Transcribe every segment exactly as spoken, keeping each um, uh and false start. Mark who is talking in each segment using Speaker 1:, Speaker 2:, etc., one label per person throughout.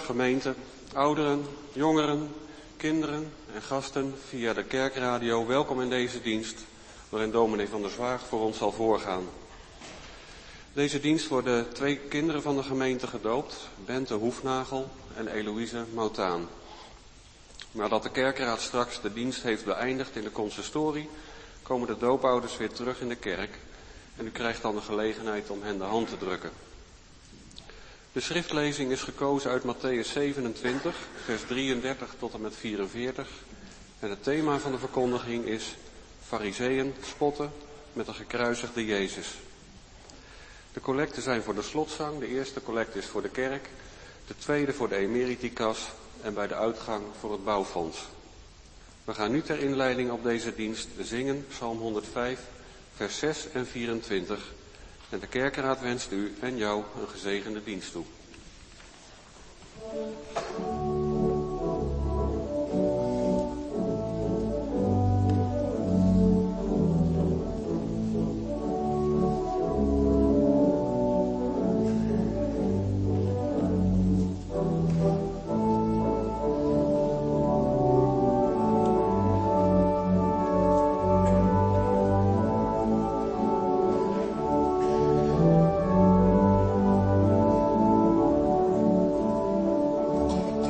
Speaker 1: gemeente, ouderen, jongeren, kinderen en gasten via de kerkradio, welkom in deze dienst, waarin dominee Van der Zwaag voor ons zal voorgaan. Deze dienst worden twee kinderen van de gemeente gedoopt, Bente Hoefnagel en Eloïse Moutaan. Nadat de kerkraad straks de dienst heeft beëindigd in de consistorie, komen de doopouders weer terug in de kerk en u krijgt dan de gelegenheid om hen de hand te drukken. De schriftlezing is gekozen uit Mattheüs zevenentwintig, vers drieëndertig tot en met vierenveertig. En het thema van de verkondiging is Farizeeën spotten met de gekruisigde Jezus. De collecten zijn voor de slotzang. De eerste collecte is voor de kerk, de tweede voor de emeritikas en bij de uitgang voor het bouwfonds. We gaan nu ter inleiding op deze dienst zingen Psalm honderdvijf, vers zes en vierentwintig. En de kerkraad wenst u en jou een gezegende dienst toe.
Speaker 2: Thank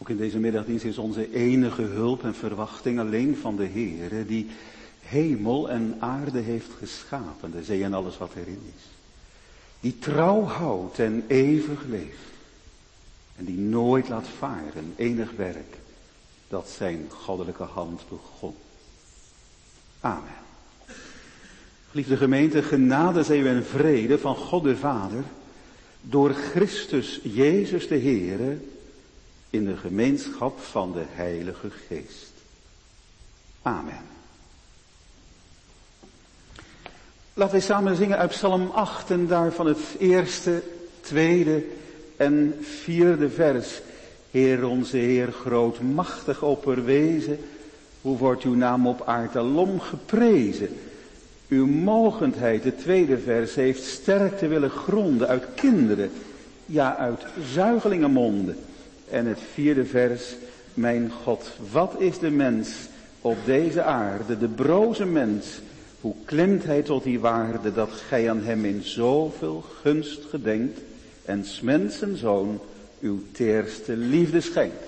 Speaker 2: Ook in deze middagdienst is onze enige hulp en verwachting alleen van de Heere, die hemel en aarde heeft geschapen, de zee en alles wat erin is. Die trouw houdt en eeuwig leeft. En die nooit laat varen enig werk dat zijn goddelijke hand begon. Amen. Geliefde gemeente, genade zij en vrede van God de Vader, door Christus Jezus de Heere, in de gemeenschap van de Heilige Geest. Amen. Laten we samen zingen uit Psalm acht en daarvan het eerste, tweede en vierde vers. Heer onze Heer, grootmachtig opperwezen, hoe wordt uw naam op aardalom geprezen? Uw mogendheid, het tweede vers, heeft sterkte willen gronden uit kinderen, ja uit zuigelingenmonden. En het vierde vers, mijn God, wat is de mens op deze aarde, de broze mens, hoe klimt hij tot die waarde dat gij aan hem in zoveel gunst gedenkt en 's mensen zoon uw teerste liefde schenkt.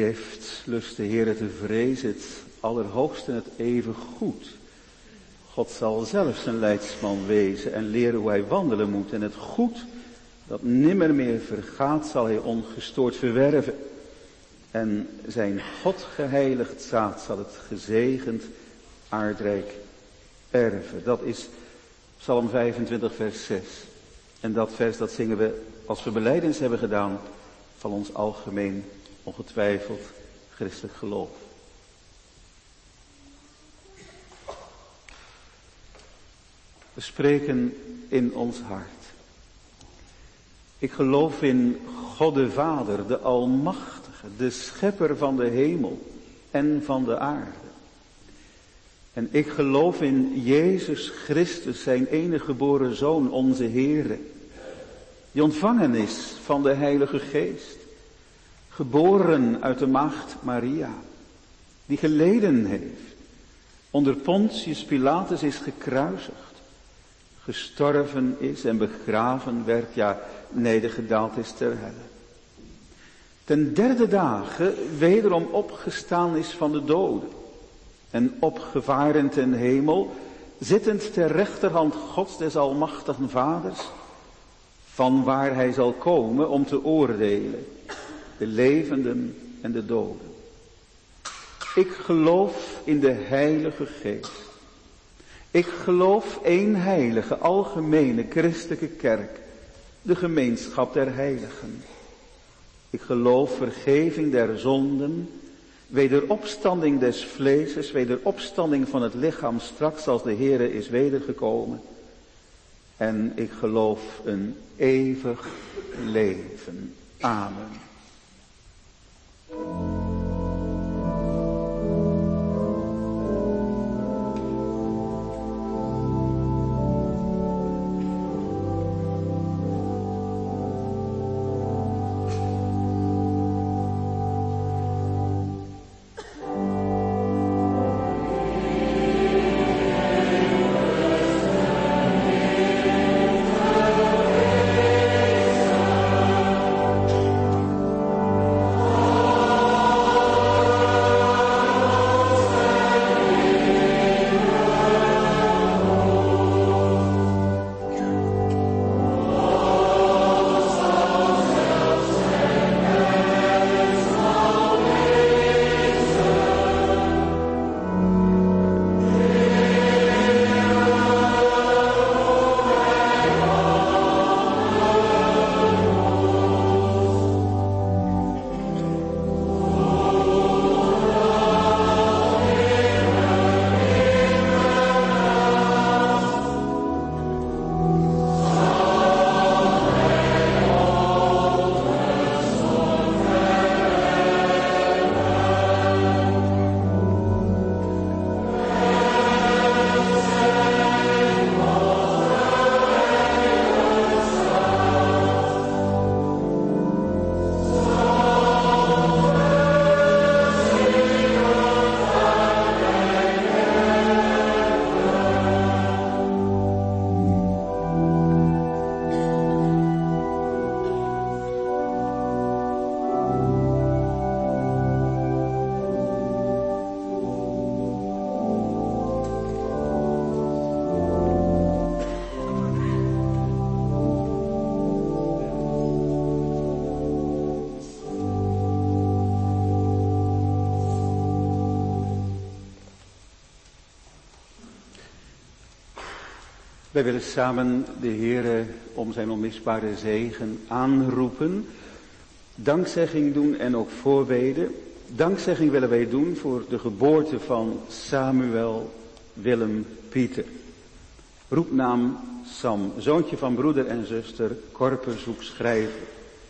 Speaker 2: heeft lust de Heere te vrezen, het allerhoogste en het even goed. God zal zelf zijn leidsman wezen en leren hoe hij wandelen moet. En het goed dat nimmer meer vergaat zal hij ongestoord verwerven. En zijn God geheiligd zaad zal het gezegend aardrijk erven. Dat is Psalm vijfentwintig vers zes. En dat vers dat zingen we als we belijdenis hebben gedaan van ons algemeen ongetwijfeld christelijk geloof. We spreken in ons hart. Ik geloof in God de Vader, de Almachtige, de Schepper van de hemel en van de aarde. En ik geloof in Jezus Christus, zijn enige geboren Zoon, onze Heere, die ontvangen is van de Heilige Geest, geboren uit de maagd Maria, die geleden heeft, onder Pontius Pilatus is gekruisigd, gestorven is en begraven werd, ja, nedergedaald is ter helle. Ten derde dagen wederom opgestaan is van de doden en opgevaren ten hemel, zittend ter rechterhand Gods des almachtigen Vaders, van waar hij zal komen om te oordelen, de levenden en de doden. Ik geloof in de Heilige Geest. Ik geloof één heilige, algemene, christelijke kerk, de gemeenschap der heiligen. Ik geloof vergeving der zonden, wederopstanding des vleeses, wederopstanding van het lichaam straks als de Heere is wedergekomen. En ik geloof een eeuwig leven. Amen. Wij willen samen de Heere om zijn onmisbare zegen aanroepen, dankzegging doen en ook voorbeden. Dankzegging willen wij doen voor de geboorte van Samuel Willem Pieter. Roepnaam Sam, zoontje van broeder en zuster Korpershoek schrijver.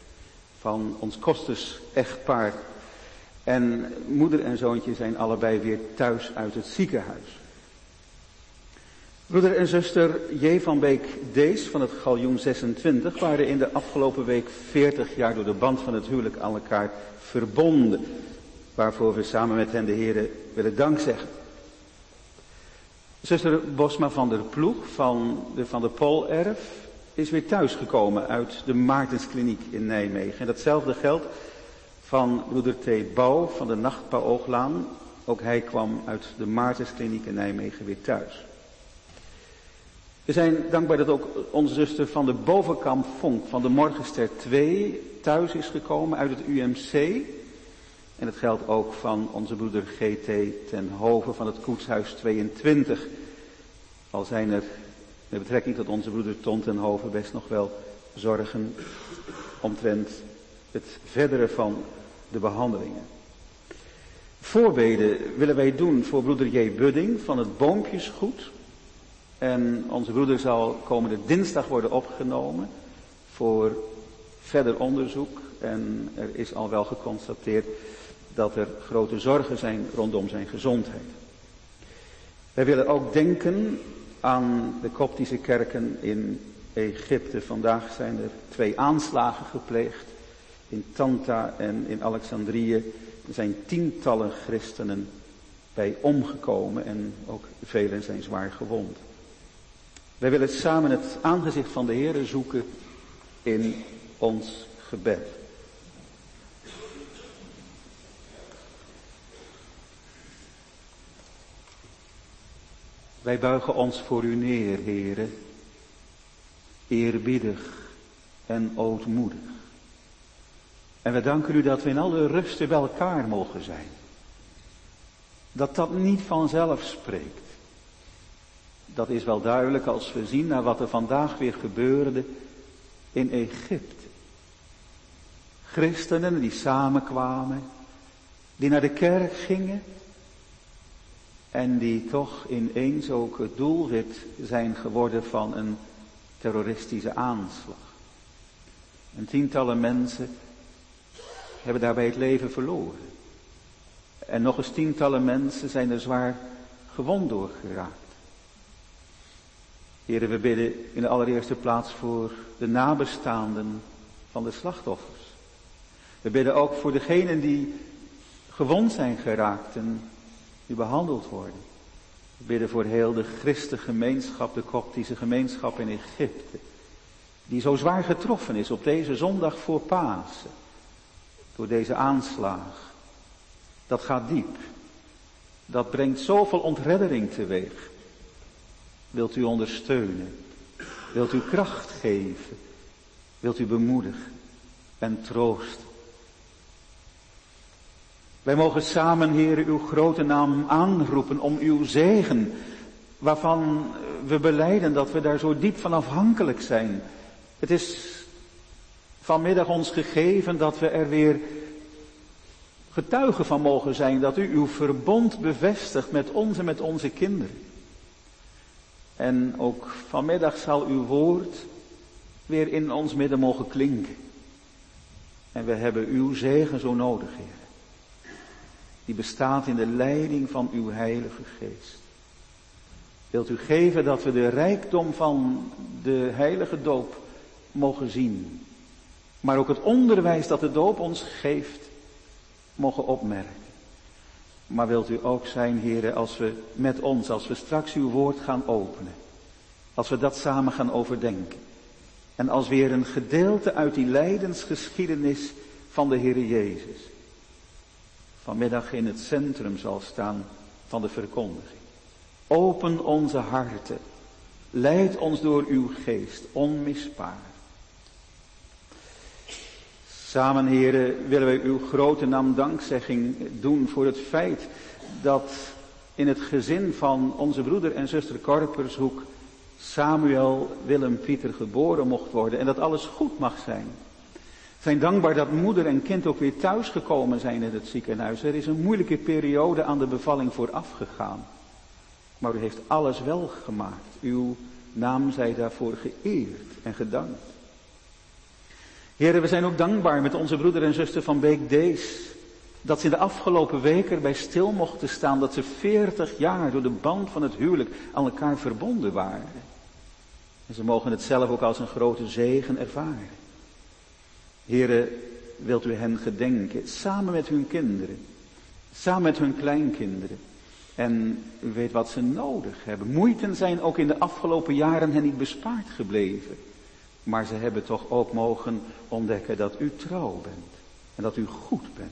Speaker 2: Van ons Kostes echtpaar. En moeder en zoontje zijn allebei weer thuis uit het ziekenhuis. Broeder en zuster J. van Beek Dees van het Galjoen zesentwintig waren in de afgelopen week veertig jaar door de band van het huwelijk aan elkaar verbonden. Waarvoor we samen met hen de Heere willen dankzeggen. Zuster Bosma van der Ploeg van de Van der Polerf is weer thuisgekomen uit de Maartenskliniek in Nijmegen. En datzelfde geldt van broeder T. Bouw van de Nachtpaooglaan. Ook hij kwam uit de Maartenskliniek in Nijmegen weer thuis. We zijn dankbaar dat ook onze zuster van de Bovenkamp Vonk van de Morgenster twee thuis is gekomen uit het U M C. En het geldt ook van onze broeder G T ten Hove van het Koetshuis tweeëntwintig. Al zijn er met betrekking tot onze broeder Ton ten Hove best nog wel zorgen omtrent het verdere van de behandelingen. Voorbeden willen wij doen voor broeder J. Budding van het Boompjesgoed. En onze broeder zal komende dinsdag worden opgenomen voor verder onderzoek. En er is al wel geconstateerd dat er grote zorgen zijn rondom zijn gezondheid. Wij willen ook denken aan de Koptische kerken in Egypte. Vandaag zijn er twee aanslagen gepleegd. In Tanta en in Alexandrië. Er zijn tientallen christenen bij omgekomen en ook velen zijn zwaar gewond. Wij willen samen het aangezicht van de Heere zoeken in ons gebed. Wij buigen ons voor u neer, Heere, eerbiedig en ootmoedig. En we danken u dat we in alle rusten bij elkaar mogen zijn. Dat dat niet vanzelf spreekt. Dat is wel duidelijk als we zien naar wat er vandaag weer gebeurde in Egypte. Christenen die samenkwamen, die naar de kerk gingen en die toch ineens ook het doelwit zijn geworden van een terroristische aanslag. En tientallen mensen hebben daarbij het leven verloren. En nog eens tientallen mensen zijn er zwaar gewond door geraakt. Heren, we bidden in de allereerste plaats voor de nabestaanden van de slachtoffers. We bidden ook voor degenen die gewond zijn geraakt en die behandeld worden. We bidden voor heel de christengemeenschap, de Koptische gemeenschap in Egypte, die zo zwaar getroffen is op deze zondag voor Pasen, door deze aanslag. Dat gaat diep. Dat brengt zoveel ontreddering teweeg. Wilt u ondersteunen? Wilt u kracht geven? Wilt u bemoedigen en troosten? Wij mogen samen, Heere, uw grote naam aanroepen om uw zegen, waarvan we belijden dat we daar zo diep van afhankelijk zijn. Het is vanmiddag ons gegeven dat we er weer getuigen van mogen zijn, dat u uw verbond bevestigt met ons en met onze kinderen. En ook vanmiddag zal uw woord weer in ons midden mogen klinken. En we hebben uw zegen zo nodig, Heer. Die bestaat in de leiding van uw Heilige Geest. Wilt u geven dat we de rijkdom van de heilige doop mogen zien. Maar ook het onderwijs dat de doop ons geeft, mogen opmerken. Maar wilt u ook zijn, Heere, als we met ons, als we straks uw woord gaan openen. Als we dat samen gaan overdenken. En als weer een gedeelte uit die lijdensgeschiedenis van de Heere Jezus vanmiddag in het centrum zal staan van de verkondiging. Open onze harten. Leid ons door uw geest, onmisbaar. Samen, heren, willen wij uw grote naam dankzegging doen voor het feit dat in het gezin van onze broeder en zuster Korpershoek Samuel Willem Pieter geboren mocht worden en dat alles goed mag zijn. We zijn dankbaar dat moeder en kind ook weer thuis gekomen zijn in het ziekenhuis. Er is een moeilijke periode aan de bevalling vooraf gegaan. Maar u heeft alles wel gemaakt. Uw naam zij daarvoor geëerd en gedankt. Heren, we zijn ook dankbaar met onze broeder en zuster van Beek Dees, dat ze in de afgelopen weken erbij stil mochten staan dat ze veertig jaar door de band van het huwelijk aan elkaar verbonden waren. En ze mogen het zelf ook als een grote zegen ervaren. Heren, wilt u hen gedenken, samen met hun kinderen, samen met hun kleinkinderen. En u weet wat ze nodig hebben. Moeiten zijn ook in de afgelopen jaren hen niet bespaard gebleven. Maar ze hebben toch ook mogen ontdekken dat u trouw bent. en dat u goed bent.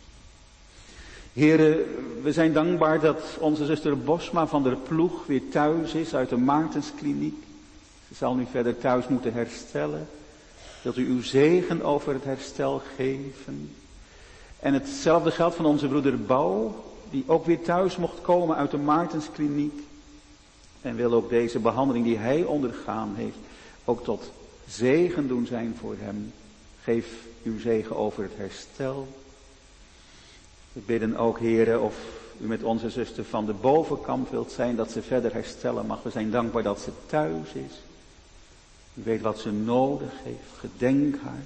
Speaker 2: Heren, we zijn dankbaar dat onze zuster Bosma van der Ploeg weer thuis is uit de Maartenskliniek. Ze zal nu verder thuis moeten herstellen. Wilt u uw zegen over het herstel geven? En hetzelfde geldt van onze broeder Bouw, die ook weer thuis mocht komen uit de Maartenskliniek. En wil ook deze behandeling die hij ondergaan heeft, ook tot zegen doen zijn voor hem. Geef uw zegen over het herstel. We bidden ook, heren, of u met onze zuster van de Bovenkamp wilt zijn, dat ze verder herstellen mag. We zijn dankbaar dat ze thuis is. U weet wat ze nodig heeft. Gedenk haar.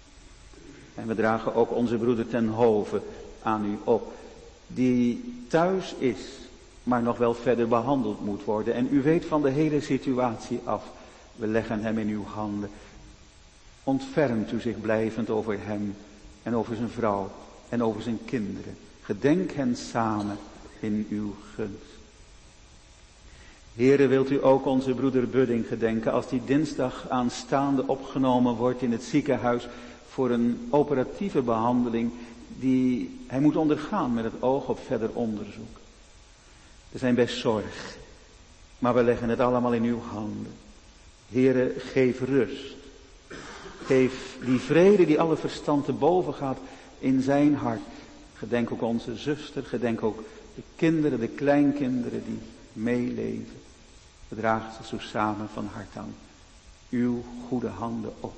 Speaker 2: En we dragen ook onze broeder ten Hove aan u op, die thuis is, maar nog wel verder behandeld moet worden. En u weet van de hele situatie af. We leggen hem in uw handen. Ontfermt u zich blijvend over hem en over zijn vrouw en over zijn kinderen. Gedenk hen samen in uw gunst. Heere, wilt u ook onze broeder Budding gedenken als die dinsdag aanstaande opgenomen wordt in het ziekenhuis voor een operatieve behandeling die hij moet ondergaan met het oog op verder onderzoek. Er zijn best zorg, maar we leggen het allemaal in uw handen. Heere, geef rust. Geef die vrede die alle verstand te boven gaat in zijn hart. Gedenk ook onze zuster, gedenk ook de kinderen, de kleinkinderen die meeleven. We dragen ze zo samen van hart aan uw goede handen op.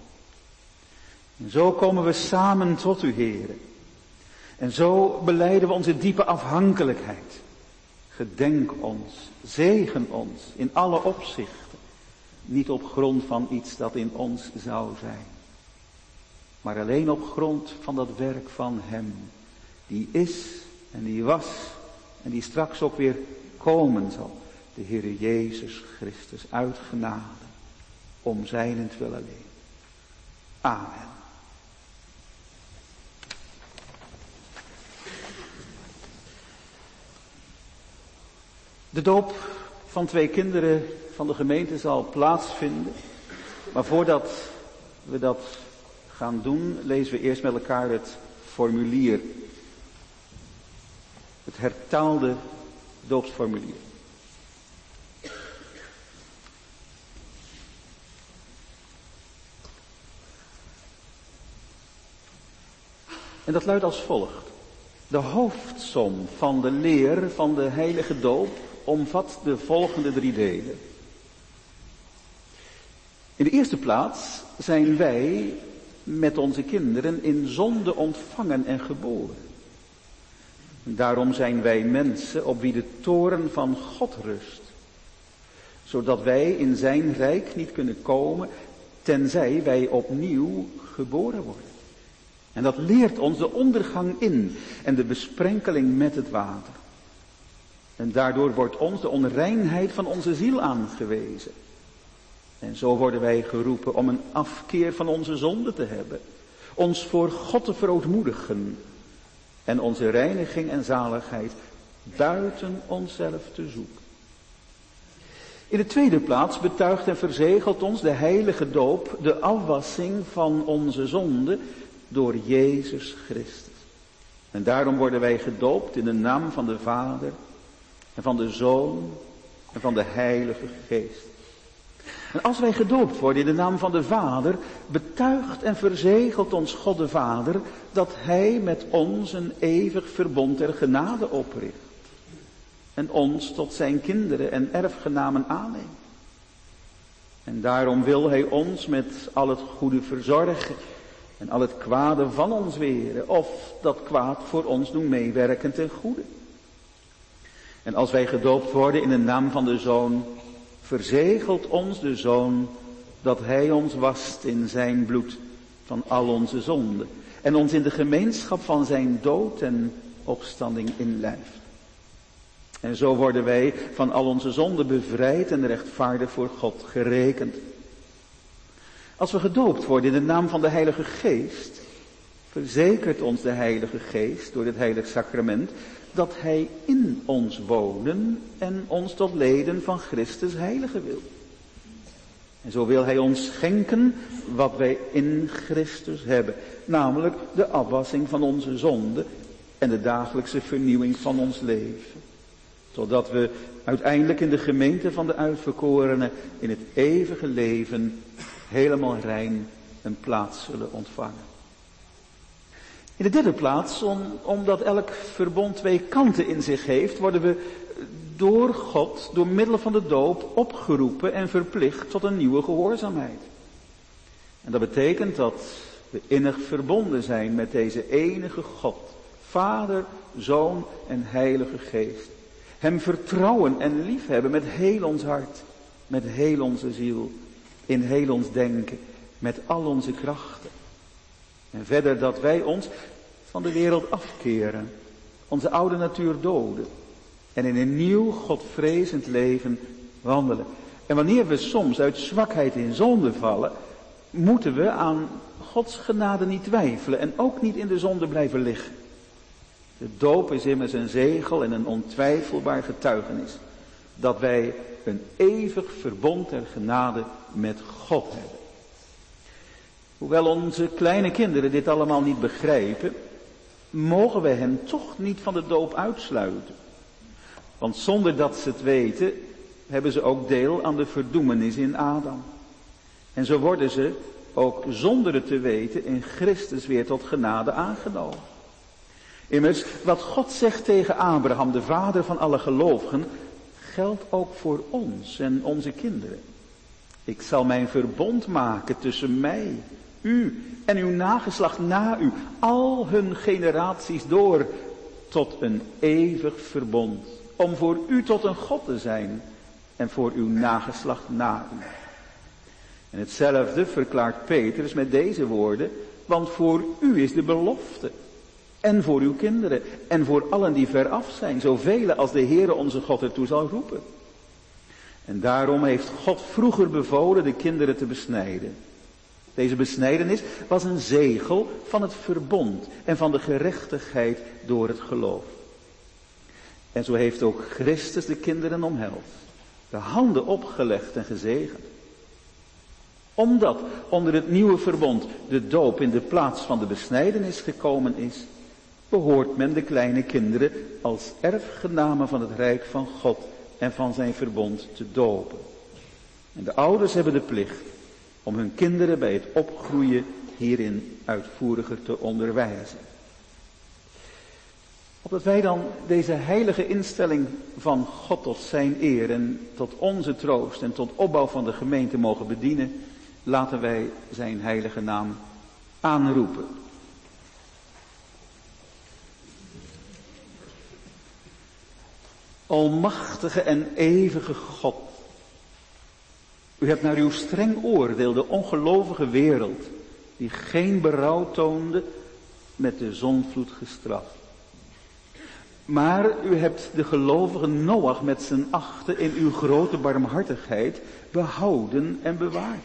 Speaker 2: En zo komen we samen tot u, Heere. En zo belijden we onze diepe afhankelijkheid. Gedenk ons, zegen ons in alle opzichten. Niet op grond van iets dat in ons zou zijn. Maar alleen op grond van dat werk van hem. Die is en die was en die straks ook weer komen zal. De Heere Jezus Christus uit genade. Om zijnentwil alleen. Amen. De doop van twee kinderen van de gemeente zal plaatsvinden. Maar voordat we dat gaan doen, lezen we eerst met elkaar het formulier. Het hertaalde doopsformulier. En dat luidt als volgt. De hoofdsom van de leer van de heilige doop omvat de volgende drie delen. In de eerste plaats zijn wij met onze kinderen in zonde ontvangen en geboren. Daarom zijn wij mensen op wie de toorn van God rust. Zodat wij in zijn rijk niet kunnen komen, tenzij wij opnieuw geboren worden. En dat leert ons de ondergang in en de besprenkeling met het water. En daardoor wordt ons de onreinheid van onze ziel aangewezen. En zo worden wij geroepen om een afkeer van onze zonde te hebben. Ons voor God te verootmoedigen. En onze reiniging en zaligheid buiten onszelf te zoeken. In de tweede plaats betuigt en verzegelt ons de heilige doop de afwassing van onze zonde door Jezus Christus. En daarom worden wij gedoopt in de naam van de Vader en van de Zoon en van de Heilige Geest. En als wij gedoopt worden in de naam van de Vader, betuigt en verzegelt ons God de Vader dat Hij met ons een eeuwig verbond der genade opricht. En ons tot zijn kinderen en erfgenamen aanneemt. En daarom wil Hij ons met al het goede verzorgen en al het kwade van ons weren, of dat kwaad voor ons doen meewerken ten goede. En als wij gedoopt worden in de naam van de Zoon, verzegelt ons de Zoon dat Hij ons wast in zijn bloed van al onze zonden. En ons in de gemeenschap van zijn dood en opstanding inlijft. En zo worden wij van al onze zonden bevrijd en rechtvaardig voor God gerekend. Als we gedoopt worden in de naam van de Heilige Geest, verzekert ons de Heilige Geest door het Heilig Sacrament dat Hij in ons wonen en ons tot leden van Christus heiligen wil. En zo wil hij ons schenken wat wij in Christus hebben. Namelijk de afwassing van onze zonden en de dagelijkse vernieuwing van ons leven. Zodat we uiteindelijk in de gemeente van de uitverkorenen in het eeuwige leven helemaal rein een plaats zullen ontvangen. In de derde plaats, om, omdat elk verbond twee kanten in zich heeft, worden we door God, door middel van de doop, opgeroepen en verplicht tot een nieuwe gehoorzaamheid. En dat betekent dat we innig verbonden zijn met deze enige God, Vader, Zoon en Heilige Geest. Hem vertrouwen en liefhebben met heel ons hart, met heel onze ziel, in heel ons denken, met al onze krachten. En verder dat wij ons van de wereld afkeren, onze oude natuur doden en in een nieuw Godvrezend leven wandelen. En wanneer we soms uit zwakheid in zonde vallen, moeten we aan Gods genade niet twijfelen en ook niet in de zonde blijven liggen. De doop is immers een zegel en een ontwijfelbaar getuigenis dat wij een eeuwig verbond der genade met God hebben. Hoewel onze kleine kinderen dit allemaal niet begrijpen, mogen wij hen toch niet van de doop uitsluiten. Want zonder dat ze het weten, hebben ze ook deel aan de verdoemenis in Adam. En zo worden ze, ook zonder het te weten, in Christus weer tot genade aangenomen. Immers, wat God zegt tegen Abraham, de vader van alle gelovigen, geldt ook voor ons en onze kinderen. Ik zal mijn verbond maken tussen mij, u en uw nageslacht na u, al hun generaties door, tot een eeuwig verbond. Om voor u tot een God te zijn en voor uw nageslacht na u. En hetzelfde verklaart Petrus met deze woorden, want voor u is de belofte. En voor uw kinderen en voor allen die veraf zijn, zoveel als de Heere onze God ertoe zal roepen. En daarom heeft God vroeger bevolen de kinderen te besnijden. Deze besnijdenis was een zegel van het verbond en van de gerechtigheid door het geloof. En zo heeft ook Christus de kinderen omhelst, de handen opgelegd en gezegend. Omdat onder het nieuwe verbond de doop in de plaats van de besnijdenis gekomen is, behoort men de kleine kinderen als erfgenamen van het rijk van God en van zijn verbond te dopen. En de ouders hebben de plicht om hun kinderen bij het opgroeien hierin uitvoeriger te onderwijzen. Opdat wij dan deze heilige instelling van God tot zijn eer en tot onze troost en tot opbouw van de gemeente mogen bedienen, laten wij zijn heilige naam aanroepen. Almachtige en eeuwige God, u hebt naar uw streng oordeel de ongelovige wereld, die geen berouw toonde, met de zondvloed gestraft. Maar u hebt de gelovige Noach met zijn achten in uw grote barmhartigheid behouden en bewaard.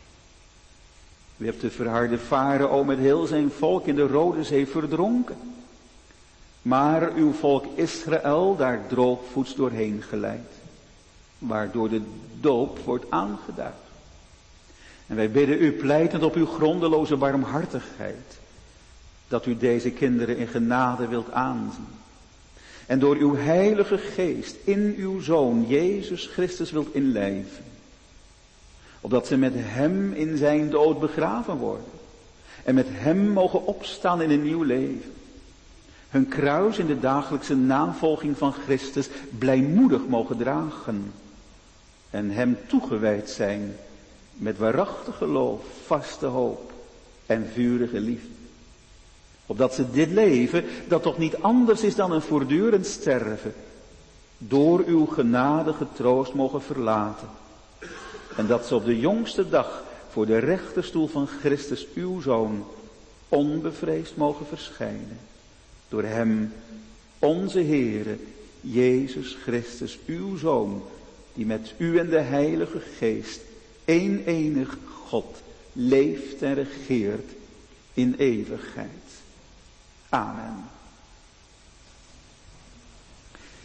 Speaker 2: U hebt de verharde Farao met heel zijn volk in de Rode Zee verdronken. Maar uw volk Israël daar droogvoets doorheen geleid, waardoor de doop wordt aangeduid. En wij bidden u pleitend op uw grondeloze barmhartigheid, dat u deze kinderen in genade wilt aanzien. En door uw heilige geest in uw Zoon Jezus Christus wilt inlijven. Opdat ze met hem in zijn dood begraven worden. En met hem mogen opstaan in een nieuw leven. Hun kruis in de dagelijkse navolging van Christus blijmoedig mogen dragen. En hem toegewijd zijn met waarachtig geloof, vaste hoop en vurige liefde. Opdat ze dit leven, dat toch niet anders is dan een voortdurend sterven, door uw genadige troost mogen verlaten. En dat ze op de jongste dag voor de rechterstoel van Christus uw Zoon onbevreesd mogen verschijnen. Door hem, onze Heere, Jezus Christus, uw Zoon, die met u en de Heilige Geest, één enig God, leeft en regeert in eeuwigheid. Amen.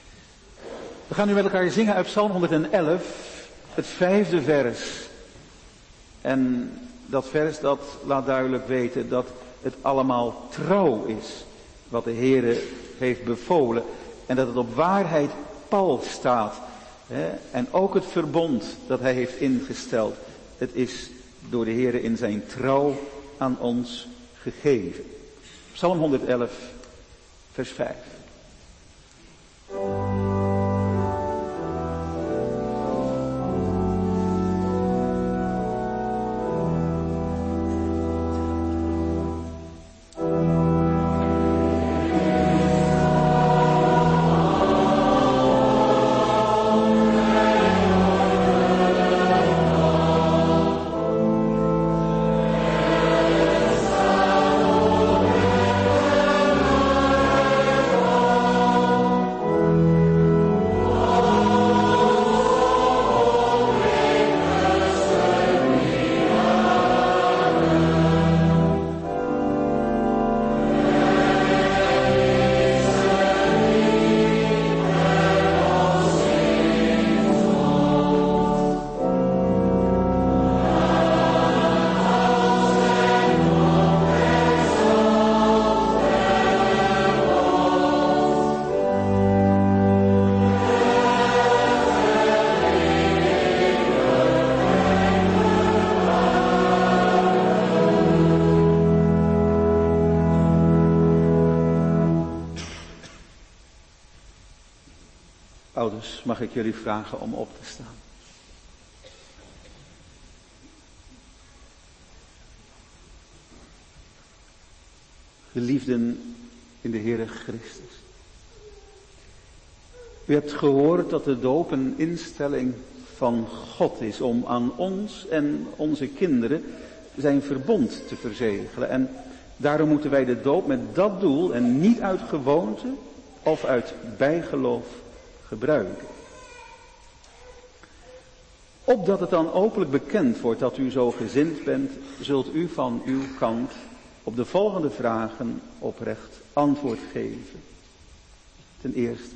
Speaker 2: We gaan nu met elkaar zingen uit Psalm honderdelf, het vijfde vers. En dat vers dat laat duidelijk weten dat het allemaal trouw is wat de Heere heeft bevolen. En dat het op waarheid pal staat. Hè? En ook het verbond dat hij heeft ingesteld. Het is door de Heere in zijn trouw aan ons gegeven. Psalm honderdelf, vers vijf. Ouders, mag ik jullie vragen om op te staan. Geliefden in de Heere Christus. U hebt gehoord dat de doop een instelling van God is om aan ons en onze kinderen zijn verbond te verzegelen. En daarom moeten wij de doop met dat doel en niet uit gewoonte of uit bijgeloof gebruiken. Opdat het dan openlijk bekend wordt dat u zo gezind bent, zult u van uw kant op de volgende vragen oprecht antwoord geven. Ten eerste,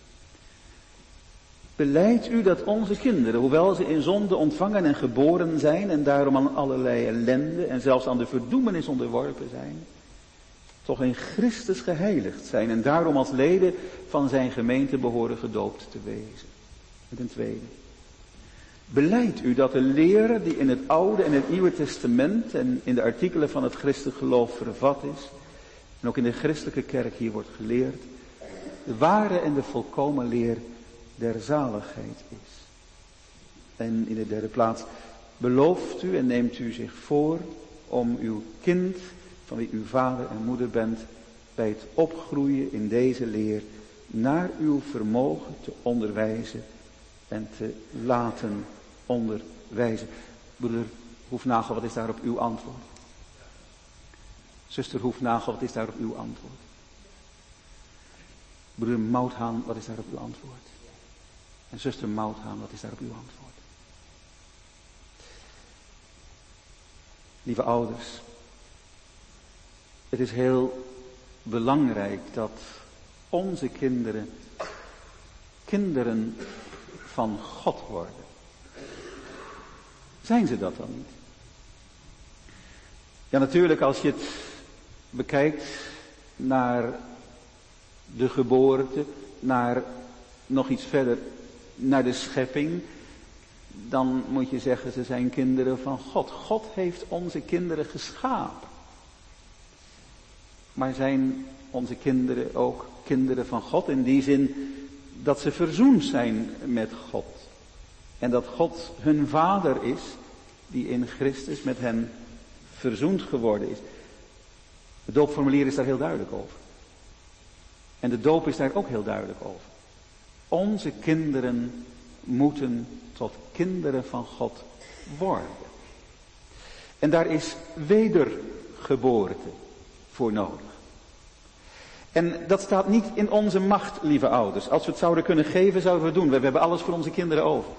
Speaker 2: belijdt u dat onze kinderen, hoewel ze in zonde ontvangen en geboren zijn en daarom aan allerlei ellende en zelfs aan de verdoemenis onderworpen zijn, toch in Christus geheiligd zijn en daarom als leden van zijn gemeente behoren gedoopt te wezen. En ten tweede, belijdt u dat de leren die in het Oude en het Nieuwe Testament en in de artikelen van het christelijk geloof vervat is, en ook in de christelijke kerk hier wordt geleerd, de ware en de volkomen leer der zaligheid is. En in de derde plaats, belooft u en neemt u zich voor om uw kind, van wie u vader en moeder bent, bij het opgroeien in deze leer naar uw vermogen te onderwijzen en te laten onderwijzen. Broeder Hoefnagel, wat is daarop uw antwoord? Zuster Hoefnagel, wat is daarop uw antwoord? Broeder Mouthaan, wat is daarop uw antwoord? En zuster Mouthaan, wat is daarop uw antwoord? Lieve ouders, het is heel belangrijk dat onze kinderen kinderen van God worden. Zijn ze dat dan niet? Ja, natuurlijk, als je het bekijkt naar de geboorte, naar nog iets verder, naar de schepping, dan moet je zeggen, ze zijn kinderen van God. God heeft onze kinderen geschapen. Maar zijn onze kinderen ook kinderen van God in die zin dat ze verzoend zijn met God. En dat God hun vader is, die in Christus met hen verzoend geworden is. Het doopformulier is daar heel duidelijk over. En de doop is daar ook heel duidelijk over. Onze kinderen moeten tot kinderen van God worden. En daar is wedergeboorte voor nodig. En dat staat niet in onze macht, lieve ouders. Als we het zouden kunnen geven, zouden we het doen. We hebben alles voor onze kinderen over.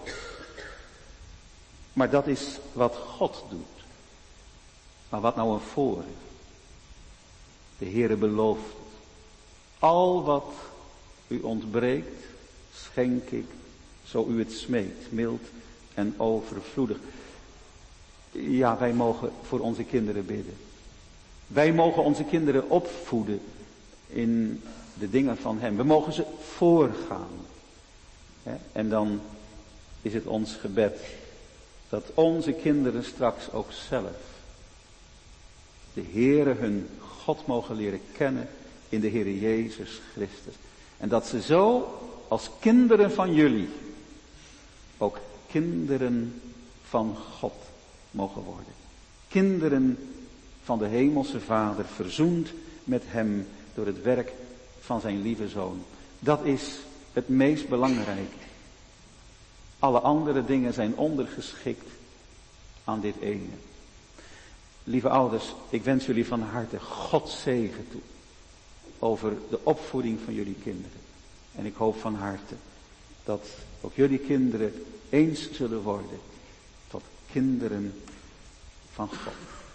Speaker 2: Maar dat is wat God doet. Maar wat nou een voorrecht. De Heere belooft het. Al wat u ontbreekt, schenk ik, zo u het smeekt, mild en overvloedig. Ja, wij mogen voor onze kinderen bidden. Wij mogen onze kinderen opvoeden in de dingen van hem. We mogen ze voorgaan. En dan is het ons gebed dat onze kinderen straks ook zelf de Heere hun God mogen leren kennen in de Heere Jezus Christus. En dat ze zo als kinderen van jullie ook kinderen van God mogen worden. Kinderen van de Hemelse Vader, verzoend met hem door het werk van zijn lieve Zoon. Dat is het meest belangrijke. Alle andere dingen zijn ondergeschikt aan dit ene. Lieve ouders, ik wens jullie van harte God zegen toe over de opvoeding van jullie kinderen. En ik hoop van harte dat ook jullie kinderen eens zullen worden tot kinderen van God.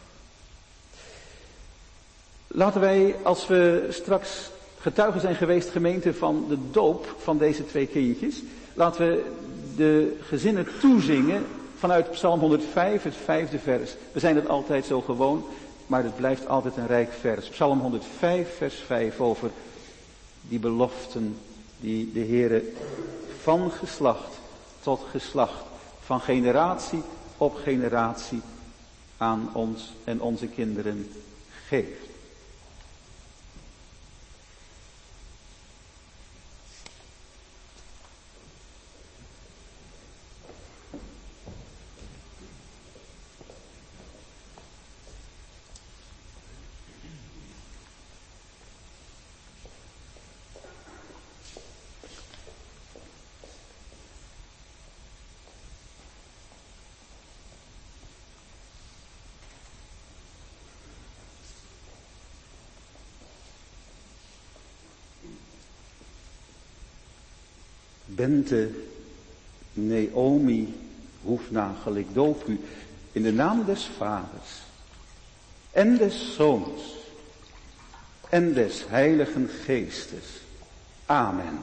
Speaker 2: Laten wij, als we straks getuigen zijn geweest, gemeente, van de doop van deze twee kindjes, laten we de gezinnen toezingen vanuit Psalm honderdvijf, het vijfde vers. We zijn het altijd zo gewoon, maar het blijft altijd een rijk vers. Psalm honderdvijf, vers vijf, over die beloften die de Heere van geslacht tot geslacht, van generatie op generatie aan ons en onze kinderen geeft. Bente, Naomi, Hoefnagel, ik doop u in de naam des Vaders en des Zoons en des Heiligen Geestes. Amen.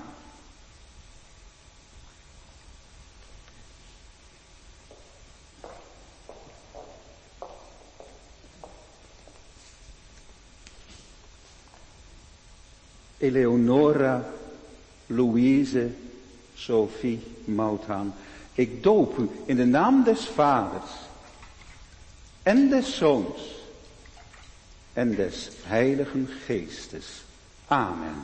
Speaker 2: Eleonora, Louise, Sophie Mouthaan, ik doop u in de naam des Vaders en des Zoons en des Heiligen Geestes. Amen.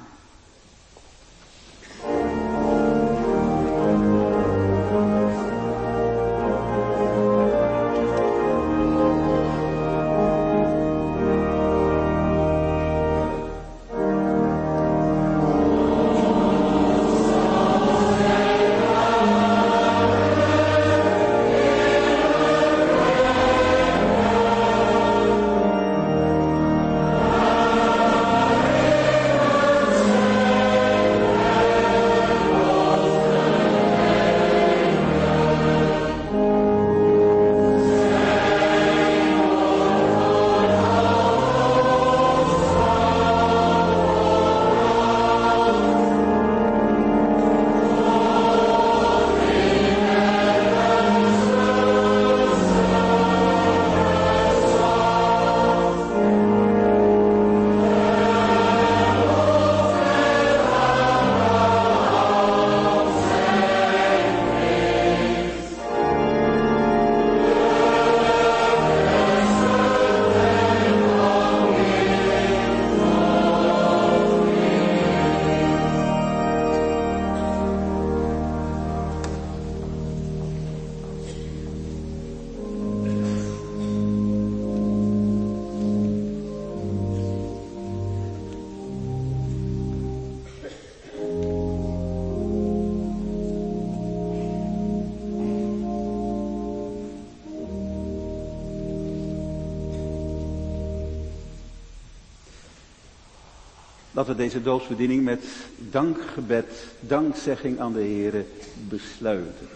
Speaker 2: Laten we deze doopsbediening met dankgebed, dankzegging aan de Heere besluiten.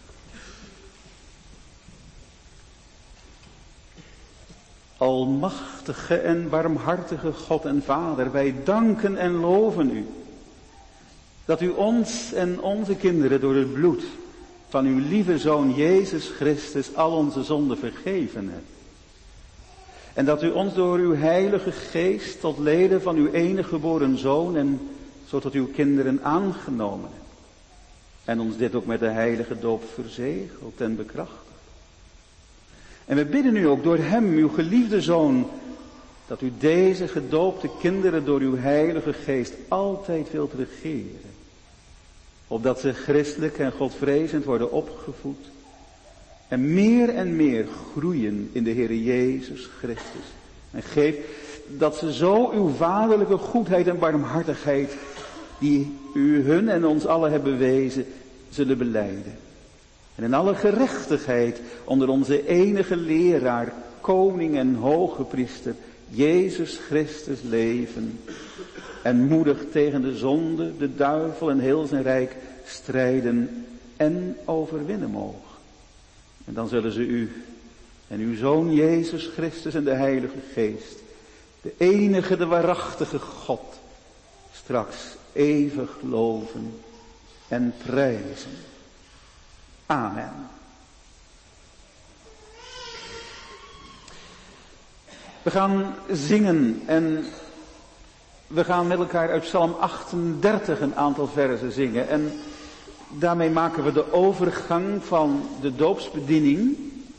Speaker 2: Almachtige en barmhartige God en Vader, wij danken en loven u, dat u ons en onze kinderen door het bloed van uw lieve Zoon Jezus Christus al onze zonden vergeven hebt. En dat u ons door uw heilige geest tot leden van uw enige geboren Zoon en zo tot uw kinderen aangenomen hebt. En ons dit ook met de heilige doop verzegelt en bekrachtigt. En we bidden u ook door hem, uw geliefde Zoon, dat u deze gedoopte kinderen door uw heilige geest altijd wilt regeren. Opdat ze christelijk en godvrezend worden opgevoed. En meer en meer groeien in de Heer Jezus Christus. En geef dat ze zo uw vaderlijke goedheid en barmhartigheid, die u hun en ons allen hebt bewezen, zullen belijden. En in alle gerechtigheid onder onze enige leraar, koning en hoge priester, Jezus Christus leven. En moedig tegen de zonde, de duivel en heel zijn rijk strijden en overwinnen mogen. En dan zullen ze u en uw Zoon Jezus Christus en de Heilige Geest, de enige, de waarachtige God, straks eeuwig loven en prijzen. Amen. We gaan zingen en we gaan met elkaar uit Psalm achtendertig een aantal verzen zingen. En daarmee maken we de overgang van de doopsbediening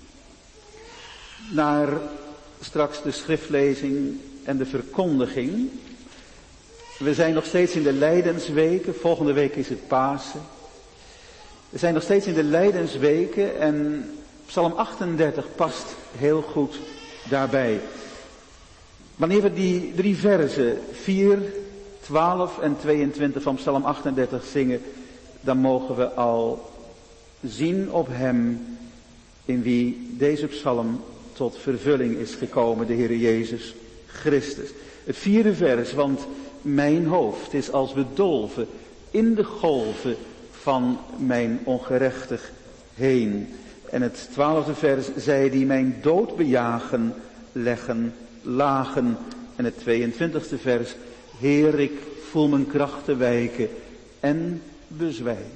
Speaker 2: naar straks de schriftlezing en de verkondiging. We zijn nog steeds in de Lijdensweken, volgende week is het Pasen. We zijn nog steeds in de Lijdensweken en Psalm achtendertig past heel goed daarbij. Wanneer we die drie verzen, vier, twaalf en tweeëntwintig van Psalm achtendertig zingen, dan mogen we al zien op hem in wie deze psalm tot vervulling is gekomen, de Heer Jezus Christus. Het vierde vers, want mijn hoofd is als bedolven in de golven van mijn ongerechtig heen. En het twaalfde vers, zij die mijn dood bejagen, leggen lagen. En het tweeëntwintigste vers, Heer, ik voel mijn krachten wijken en bezwijken.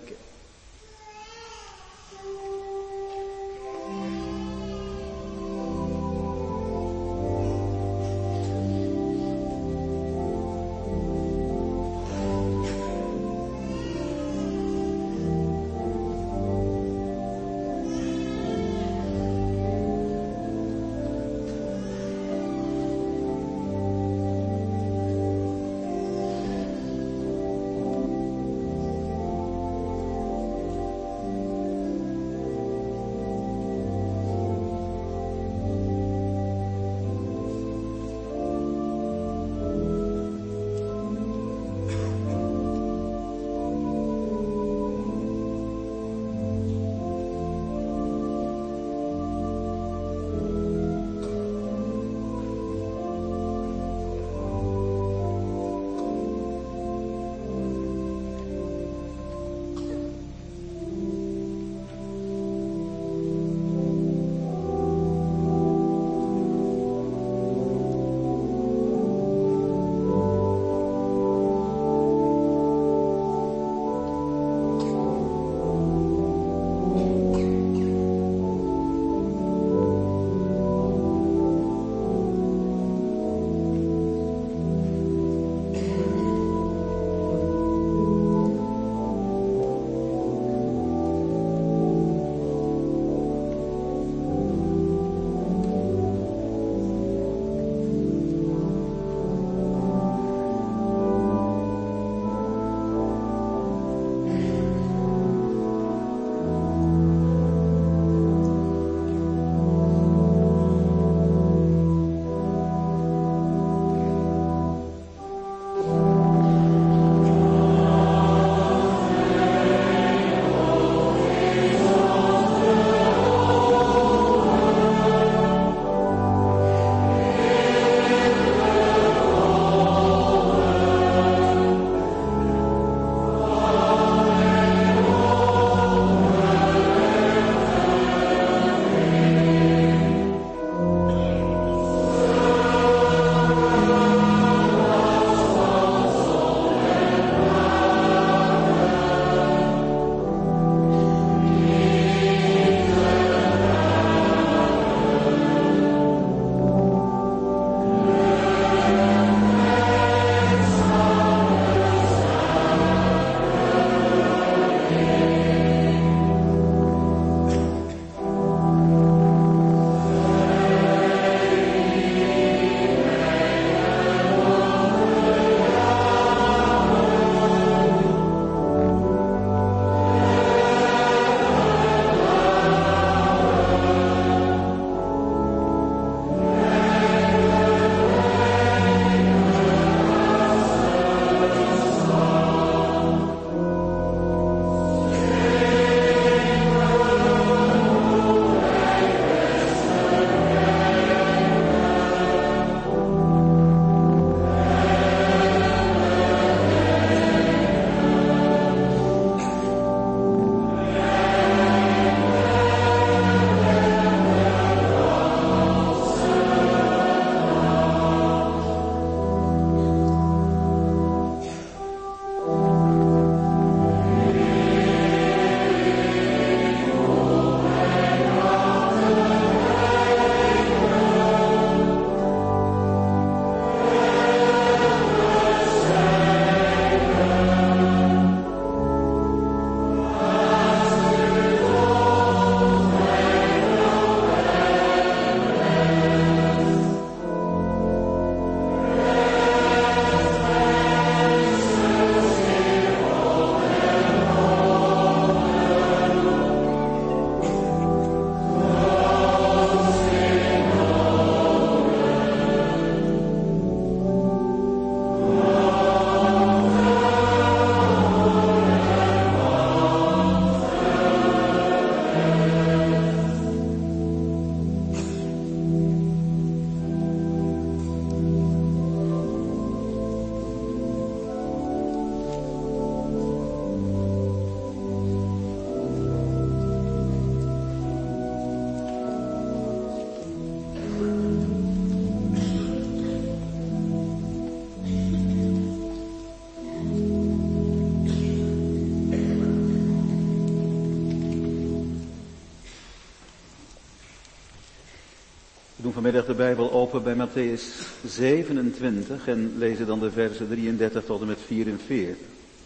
Speaker 2: vanmiddag de Bijbel open bij Mattheüs zevenentwintig en lezen dan de versen drieëndertig tot en met vierenveertig.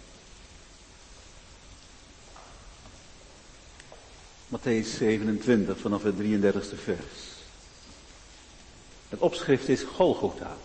Speaker 2: Mattheüs zevenentwintig vanaf het drieëndertigste vers. Het opschrift is Golgotha.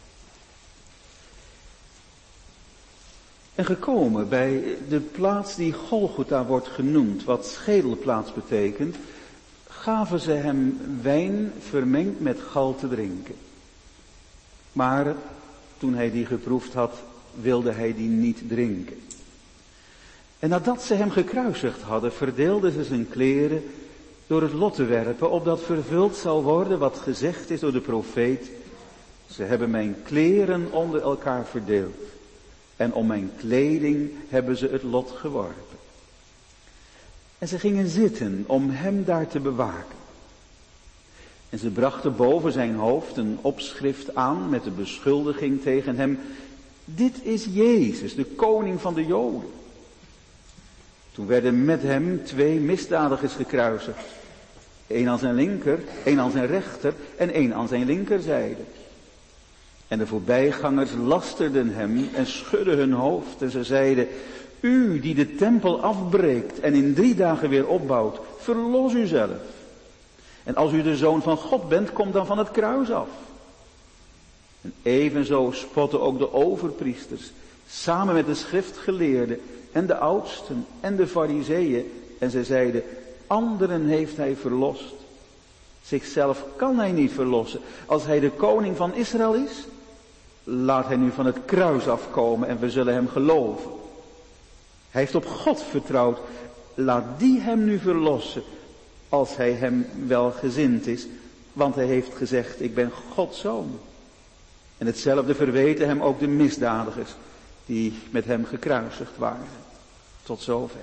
Speaker 2: En gekomen bij de plaats die Golgotha wordt genoemd, wat schedelplaats betekent, gaven ze hem wijn vermengd met gal te drinken. Maar toen hij die geproefd had, wilde hij die niet drinken. En nadat ze hem gekruisigd hadden, verdeelden ze zijn kleren door het lot te werpen, opdat vervuld zal worden wat gezegd is door de profeet. Ze hebben mijn kleren onder elkaar verdeeld. En om mijn kleding hebben ze het lot geworpen. En ze gingen zitten om hem daar te bewaken. En ze brachten boven zijn hoofd een opschrift aan met de beschuldiging tegen hem. Dit is Jezus, de koning van de Joden. Toen werden met hem twee misdadigers gekruisigd. Eén aan zijn linker, één aan zijn rechter en één aan zijn linkerzijde. En de voorbijgangers lasterden hem en schudden hun hoofd en ze zeiden, u die de tempel afbreekt en in drie dagen weer opbouwt, verlos uzelf. En als u de zoon van God bent, kom dan van het kruis af. En evenzo spotten ook de overpriesters, samen met de schriftgeleerden en de oudsten en de farizeeën. En ze zeiden, anderen heeft hij verlost. Zichzelf kan hij niet verlossen. Als hij de koning van Israël is, laat hij nu van het kruis afkomen en we zullen hem geloven. Hij heeft op God vertrouwd. Laat die hem nu verlossen, als hij hem welgezind is. Want hij heeft gezegd, ik ben Gods zoon. En hetzelfde verweten hem ook de misdadigers, die met hem gekruisigd waren. Tot zover.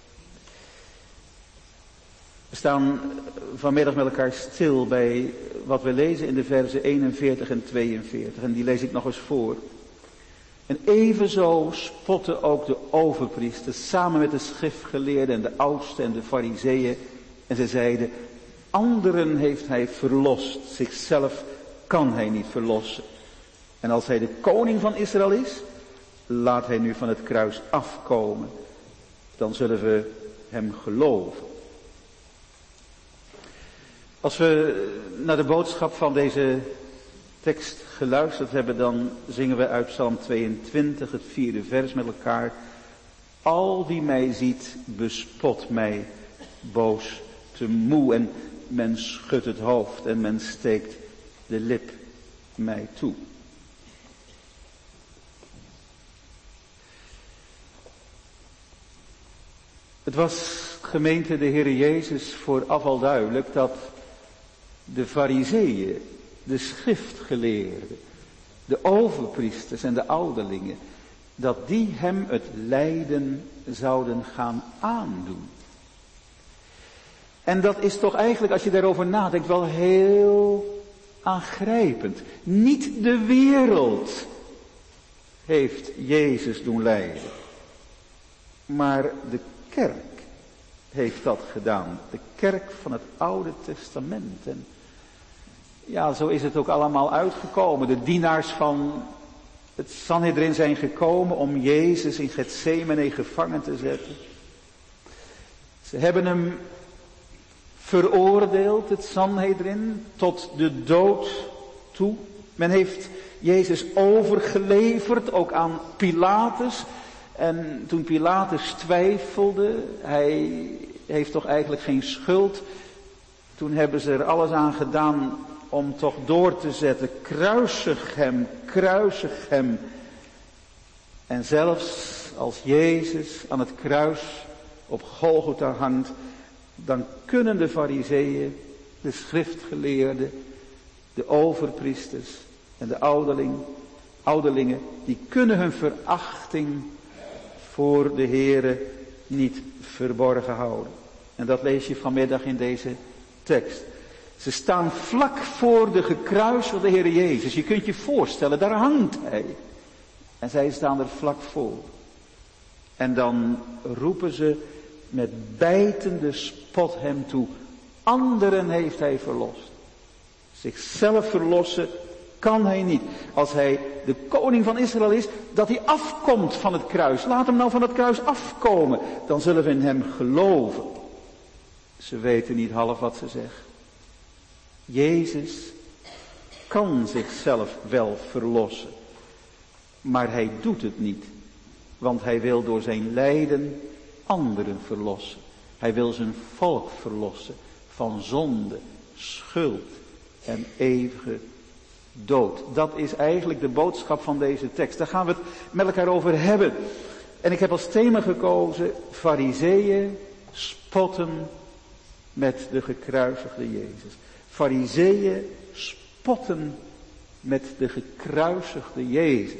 Speaker 2: We staan vanmiddag met elkaar stil bij wat we lezen in de versen eenenveertig en tweeënveertig. En die lees ik nog eens voor. En evenzo spotten ook de overpriesters samen met de schriftgeleerden en de oudsten en de farizeeën. En ze zeiden, anderen heeft hij verlost, zichzelf kan hij niet verlossen. En als hij de koning van Israël is, laat hij nu van het kruis afkomen. Dan zullen we hem geloven. Als we naar de boodschap van deze tekst geluisterd hebben, dan zingen we uit Psalm tweeëntwintig, het vierde vers met elkaar. Al wie mij ziet, bespot mij boos te moe. En men schudt het hoofd en men steekt de lip mij toe. Het was, gemeente, de Heer Jezus vooraf al duidelijk dat de farizeeën, de schriftgeleerden, de overpriesters en de ouderlingen, dat die hem het lijden zouden gaan aandoen. En dat is toch eigenlijk, als je daarover nadenkt, wel heel aangrijpend. Niet de wereld heeft Jezus doen lijden, maar de kerk heeft dat gedaan. De kerk van het Oude Testament. En ja, zo is het ook allemaal uitgekomen. De dienaars van het Sanhedrin zijn gekomen om Jezus in Getsemane gevangen te zetten. Ze hebben hem veroordeeld, het Sanhedrin, tot de dood toe. Men heeft Jezus overgeleverd, ook aan Pilatus. En toen Pilatus twijfelde, hij heeft toch eigenlijk geen schuld. Toen hebben ze er alles aan gedaan om toch door te zetten. Kruisig hem, kruisig hem. En zelfs als Jezus aan het kruis op Golgotha hangt, dan kunnen de farizeeën, de schriftgeleerden, de overpriesters en de ouderling, ouderlingen, die kunnen hun verachting voor de Heere niet verborgen houden. En dat lees je vanmiddag in deze tekst. Ze staan vlak voor de gekruisigde Heer Jezus. Je kunt je voorstellen, daar hangt hij. En zij staan er vlak voor. En dan roepen ze met bijtende spot hem toe. Anderen heeft hij verlost. Zichzelf verlossen kan hij niet. Als hij de koning van Israël is, dat hij afkomt van het kruis. Laat hem nou van het kruis afkomen. Dan zullen we in hem geloven. Ze weten niet half wat ze zeggen. Jezus kan zichzelf wel verlossen. Maar hij doet het niet. Want hij wil door zijn lijden anderen verlossen. Hij wil zijn volk verlossen van zonde, schuld en eeuwige dood. Dat is eigenlijk de boodschap van deze tekst. Daar gaan we het met elkaar over hebben. En ik heb als thema gekozen: Farizeeën spotten met de gekruisigde Jezus. Farizeeën spotten met de gekruisigde Jezus.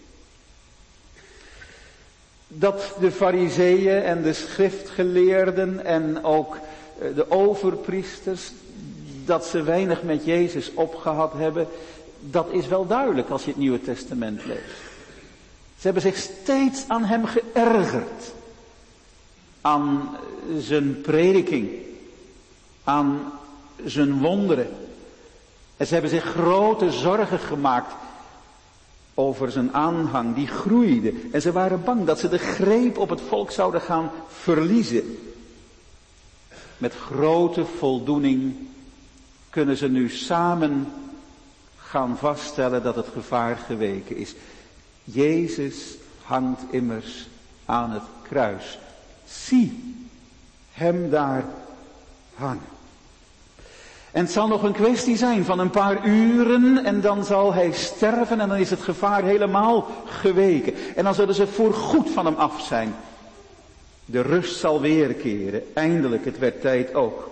Speaker 2: Dat de Farizeeën en de schriftgeleerden en ook de overpriesters, dat ze weinig met Jezus opgehad hebben, dat is wel duidelijk als je het Nieuwe Testament leest. Ze hebben zich steeds aan hem geërgerd. Aan zijn prediking. Aan zijn wonderen. En ze hebben zich grote zorgen gemaakt over zijn aanhang, die groeide. En ze waren bang dat ze de greep op het volk zouden gaan verliezen. Met grote voldoening kunnen ze nu samen gaan vaststellen dat het gevaar geweken is. Jezus hangt immers aan het kruis. Zie hem daar hangen. En het zal nog een kwestie zijn van een paar uren en dan zal hij sterven en dan is het gevaar helemaal geweken. En dan zullen ze voorgoed van hem af zijn. De rust zal weerkeren. Eindelijk, het werd tijd ook.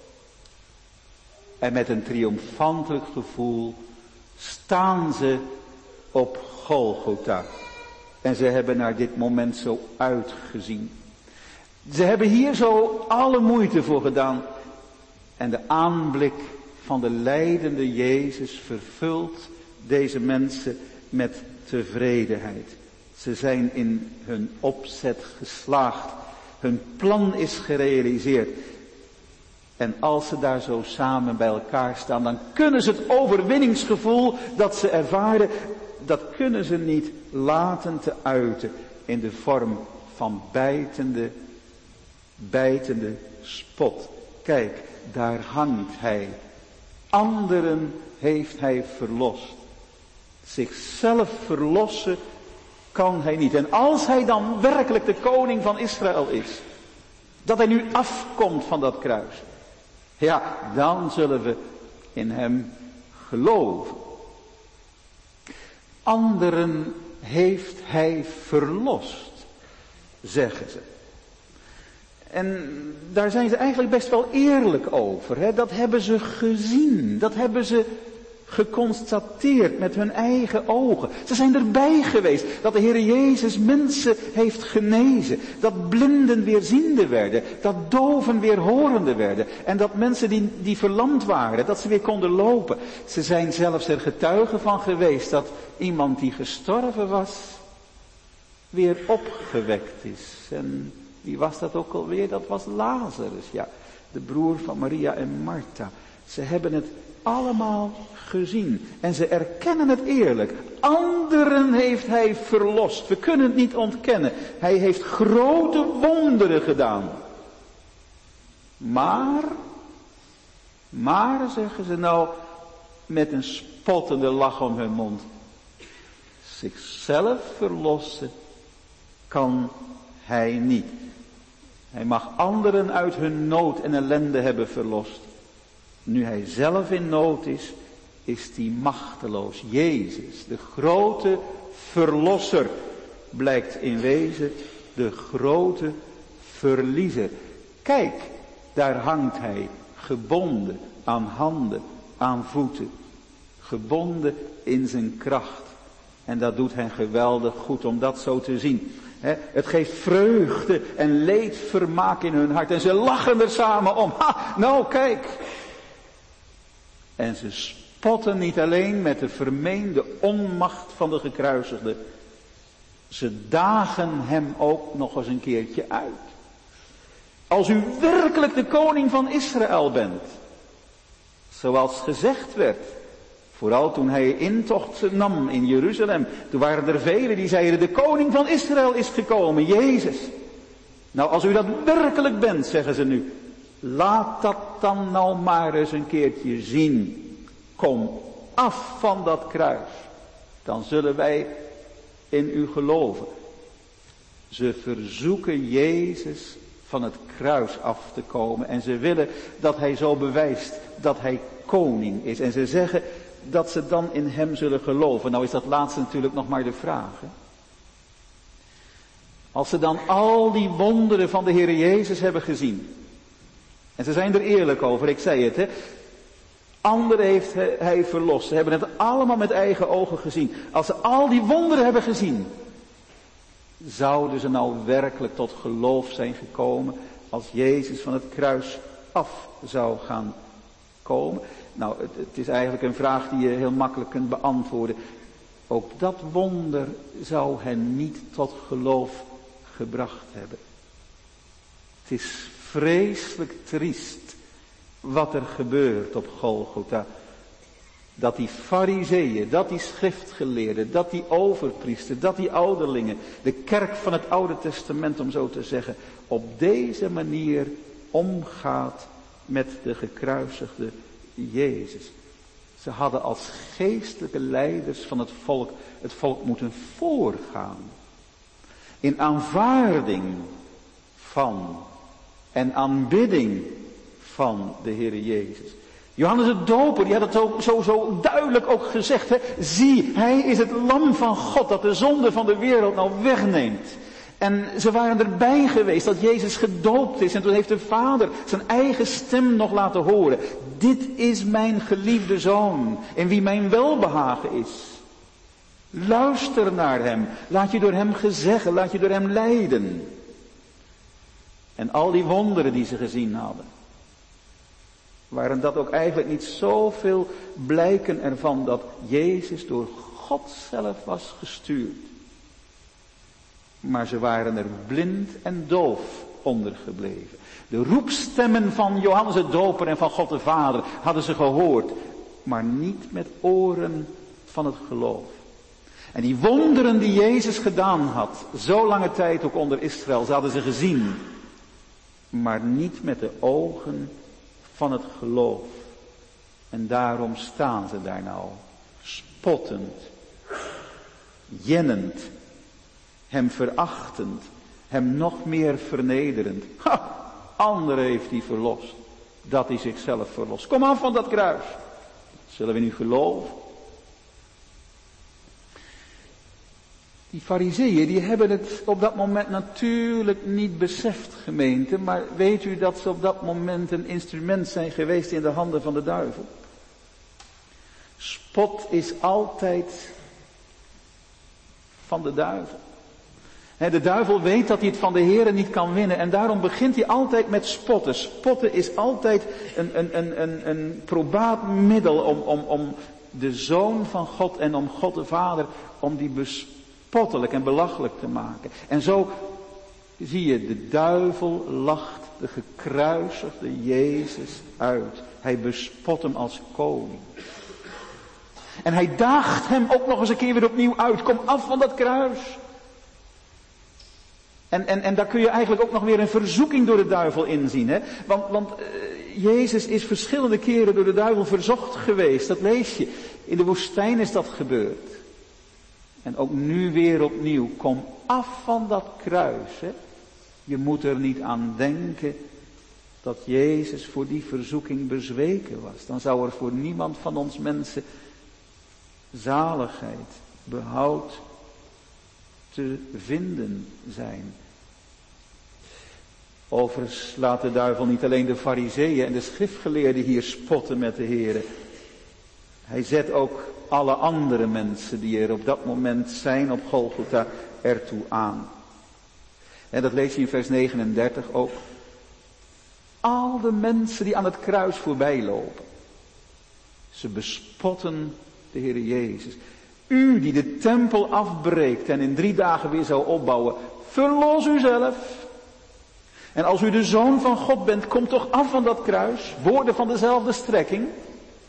Speaker 2: En met een triomfantelijk gevoel staan ze op Golgotha. En ze hebben naar dit moment zo uitgezien. Ze hebben hier zo alle moeite voor gedaan. En de aanblik van de lijdende Jezus vervult deze mensen met tevredenheid. Ze zijn in hun opzet geslaagd. Hun plan is gerealiseerd. En als ze daar zo samen bij elkaar staan, dan kunnen ze het overwinningsgevoel dat ze ervaren, dat kunnen ze niet laten te uiten in de vorm van bijtende, bijtende spot. Kijk, daar hangt hij. Anderen heeft hij verlost. Zichzelf verlossen kan hij niet. En als hij dan werkelijk de koning van Israël is, dat hij nu afkomt van dat kruis, ja, dan zullen we in hem geloven. Anderen heeft hij verlost, zeggen ze. En daar zijn ze eigenlijk best wel eerlijk over. Hè? Dat hebben ze gezien. Dat hebben ze geconstateerd met hun eigen ogen. Ze zijn erbij geweest dat de Heer Jezus mensen heeft genezen. Dat blinden weer ziende werden. Dat doven weer horende werden. En dat mensen die, die verlamd waren, dat ze weer konden lopen. Ze zijn zelfs er getuigen van geweest dat iemand die gestorven was, weer opgewekt is. En wie was dat ook alweer? Dat was Lazarus, ja. De broer van Maria en Martha. Ze hebben het allemaal gezien. En ze erkennen het eerlijk. Anderen heeft hij verlost. We kunnen het niet ontkennen. Hij heeft grote wonderen gedaan. Maar, maar zeggen ze nou met een spottende lach om hun mond. Zichzelf verlossen kan hij niet. Hij mag anderen uit hun nood en ellende hebben verlost. Nu hij zelf in nood is, is hij machteloos. Jezus, de grote verlosser, blijkt in wezen de grote verliezer. Kijk, daar hangt hij, gebonden aan handen, aan voeten. Gebonden in zijn kracht. En dat doet hen geweldig goed om dat zo te zien. He, het geeft vreugde en leedvermaak in hun hart. En ze lachen er samen om. Ha, nou kijk. En ze spotten niet alleen met de vermeende onmacht van de gekruisigde. Ze dagen hem ook nog eens een keertje uit. Als u werkelijk de koning van Israël bent, Zoals gezegd werd. Vooral toen hij intocht nam in Jeruzalem. Toen waren er velen die zeiden, de koning van Israël is gekomen, Jezus. Nou, als u dat werkelijk bent, zeggen ze nu. Laat dat dan nou maar eens een keertje zien. Kom af van dat kruis. Dan zullen wij in u geloven. Ze verzoeken Jezus van het kruis af te komen. En ze willen dat hij zo bewijst dat hij koning is. En ze zeggen dat ze dan in hem zullen geloven. Nou is dat laatste natuurlijk nog maar de vraag. Hè? Als ze dan al die wonderen van de Heer Jezus hebben gezien. En ze zijn er eerlijk over, ik zei het. Hè? Anderen heeft hij verlost. Ze hebben het allemaal met eigen ogen gezien. Als ze al die wonderen hebben gezien. Zouden ze nou werkelijk tot geloof zijn gekomen. Als Jezus van het kruis af zou gaan komen. Nou, het, het is eigenlijk een vraag die je heel makkelijk kunt beantwoorden. Ook dat wonder zou hen niet tot geloof gebracht hebben. Het is vreselijk triest wat er gebeurt op Golgotha. Dat die farizeeën, dat die schriftgeleerden, dat die overpriester, dat die ouderlingen, de kerk van het Oude Testament om zo te zeggen, op deze manier omgaat met de gekruisigde Jezus. Ze hadden als geestelijke leiders van het volk, het volk moeten voorgaan. In aanvaarding van en aanbidding van de Heer Jezus. Johannes de Doper, die had het ook zo, zo duidelijk ook gezegd. Hè? Zie, hij is het lam van God dat de zonde van de wereld nou wegneemt. En ze waren erbij geweest dat Jezus gedoopt is. En toen heeft de Vader zijn eigen stem nog laten horen. Dit is mijn geliefde Zoon, in wie mijn welbehagen is. Luister naar hem. Laat je door hem gezeggen, laat je door hem leiden. En al die wonderen die ze gezien hadden. Waren dat ook eigenlijk niet zoveel blijken ervan dat Jezus door God zelf was gestuurd. Maar ze waren er blind en doof onder gebleven. De roepstemmen van Johannes de Doper en van God de Vader hadden ze gehoord. Maar niet met oren van het geloof. En die wonderen die Jezus gedaan had, zo lange tijd ook onder Israël, ze hadden ze gezien. Maar niet met de ogen van het geloof. En daarom staan ze daar nou, spottend, jennend, hem verachtend, hem nog meer vernederend. Ha, anderen heeft hij verlost, dat hij zichzelf verlost. Kom af van dat kruis. Zullen we nu geloven? Die farizeeën, die hebben het op dat moment natuurlijk niet beseft, gemeente. Maar weet u dat ze op dat moment een instrument zijn geweest in de handen van de duivel? Spot is altijd van de duivel. De duivel weet dat hij het van de Heere niet kan winnen. En daarom begint hij altijd met spotten. Spotten is altijd een, een, een, een, een probaat middel om, om, om de Zoon van God en om God de Vader, om die bespottelijk en belachelijk te maken. En zo zie je, de duivel lacht de gekruisigde Jezus uit. Hij bespot hem als koning. En hij daagt hem ook nog eens een keer weer opnieuw uit. Kom af van dat kruis. En, en, en daar kun je eigenlijk ook nog weer een verzoeking door de duivel inzien. Hè? Want, want uh, Jezus is verschillende keren door de duivel verzocht geweest. Dat lees je. In de woestijn is dat gebeurd. En ook nu weer opnieuw. Kom af van dat kruis. Hè? Je moet er niet aan denken dat Jezus voor die verzoeking bezweken was. Dan zou er voor niemand van ons mensen zaligheid, behoud te vinden zijn. Overigens laat de duivel niet alleen de farizeeën en de schriftgeleerden hier spotten met de Heere. Hij zet ook alle andere mensen die er op dat moment zijn op Golgotha ertoe aan. En dat lees je in vers negenendertig ook. Al de mensen die aan het kruis voorbij lopen. Ze bespotten de Heere Jezus. U die de tempel afbreekt en in drie dagen weer zou opbouwen. Verlos uzelf. En als u de Zoon van God bent, kom toch af van dat kruis. Woorden van dezelfde strekking.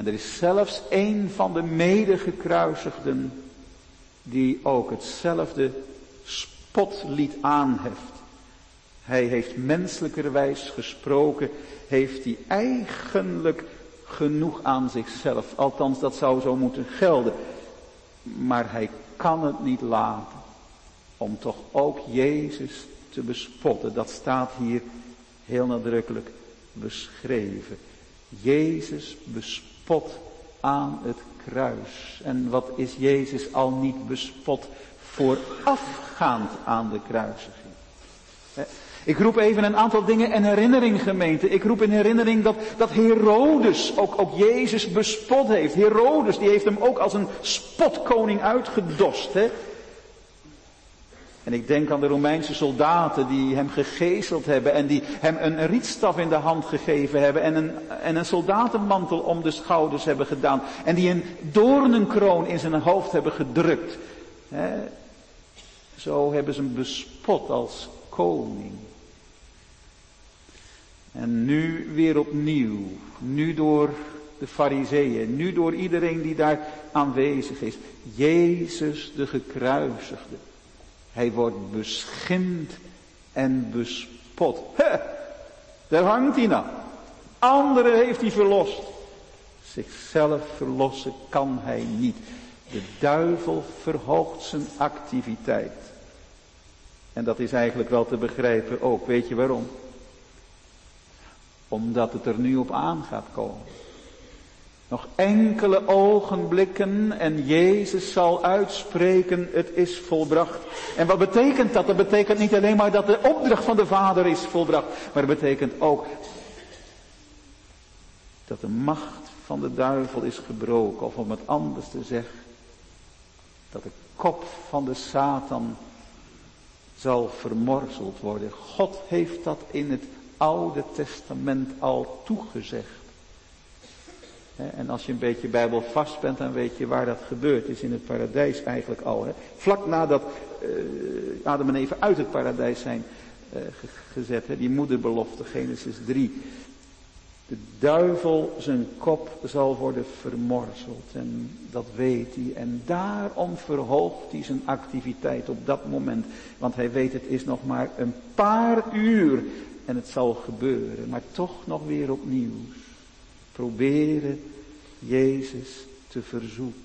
Speaker 2: En er is zelfs een van de medegekruisigden die ook hetzelfde spotlied aanheft. Hij heeft menselijkerwijs gesproken, heeft hij eigenlijk genoeg aan zichzelf. Althans, dat zou zo moeten gelden. Maar hij kan het niet laten om toch ook Jezus te bespotten. Dat staat hier heel nadrukkelijk beschreven. Jezus bespot aan het kruis. En wat is Jezus al niet bespot voorafgaand aan de kruisiging? Ik roep even een aantal dingen in herinnering, gemeente. Ik roep in herinnering dat, dat Herodes ook, ook Jezus bespot heeft. Herodes, die heeft hem ook als een spotkoning uitgedost. Hè? En ik denk aan de Romeinse soldaten die hem gegezeld hebben en die hem een rietstaf in de hand gegeven hebben en een, en een soldatenmantel om de schouders hebben gedaan. En die een doornenkroon in zijn hoofd hebben gedrukt. Hè? Zo hebben ze hem bespot als koning. En nu weer opnieuw, nu door de Farizeeën, nu door iedereen die daar aanwezig is. Jezus de gekruisigde. Hij wordt beschimd en bespot. He, daar hangt hij nou. Anderen heeft hij verlost. Zichzelf verlossen kan hij niet. De duivel verhoogt zijn activiteit. En dat is eigenlijk wel te begrijpen ook. Weet je waarom? Omdat het er nu op aan gaat komen. Nog enkele ogenblikken en Jezus zal uitspreken, het is volbracht. En wat betekent dat? Dat betekent niet alleen maar dat de opdracht van de Vader is volbracht. Maar het betekent ook dat de macht van de duivel is gebroken. Of om het anders te zeggen, dat de kop van de Satan zal vermorzeld worden. God heeft dat in het Oude Testament al toegezegd. En als je een beetje bijbelvast bent, dan weet je waar dat gebeurd is in het paradijs eigenlijk al. Hè. Vlak nadat uh, Adam en Eva uit het paradijs zijn uh, gezet, hè, die moederbelofte, Genesis drie. De duivel, zijn kop zal worden vermorzeld en dat weet hij. En daarom verhoogt hij zijn activiteit op dat moment. Want hij weet het is nog maar een paar uur en het zal gebeuren. Maar toch nog weer opnieuw. Proberen Jezus te verzoeken.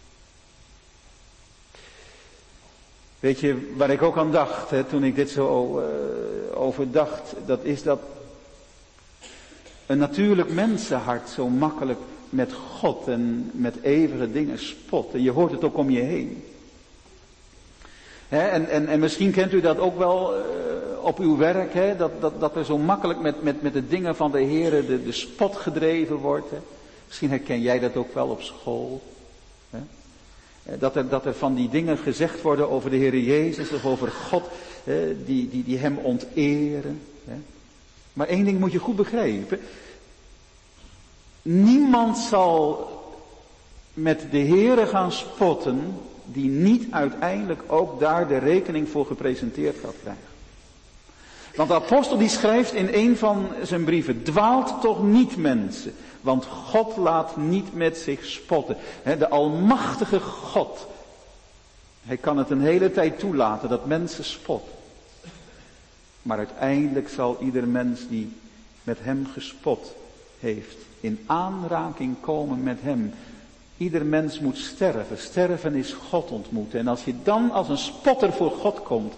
Speaker 2: Weet je, waar ik ook aan dacht, hè, toen ik dit zo uh, overdacht, dat is dat een natuurlijk mensenhart zo makkelijk met God en met eeuwige dingen spot. En je hoort het ook om je heen. Hè, en, en, en misschien kent u dat ook wel uh, op uw werk, hè, dat, dat, dat er zo makkelijk met, met, met de dingen van de Heer de, de spot gedreven wordt. Hè. Misschien herken jij dat ook wel op school. Hè. Dat er, dat er van die dingen gezegd worden over de Heer Jezus of over God, hè, die, die, die hem onteren. Hè. Maar één ding moet je goed begrijpen. Niemand zal met de Heere gaan spotten die niet uiteindelijk ook daar de rekening voor gepresenteerd gaat krijgen. Want de apostel die schrijft in een van zijn brieven, dwaalt toch niet mensen, want God laat niet met zich spotten. De almachtige God, hij kan het een hele tijd toelaten dat mensen spotten. Maar uiteindelijk zal ieder mens die met hem gespot heeft, in aanraking komen met hem. Ieder mens moet sterven. Sterven is God ontmoeten. En als je dan als een spotter voor God komt,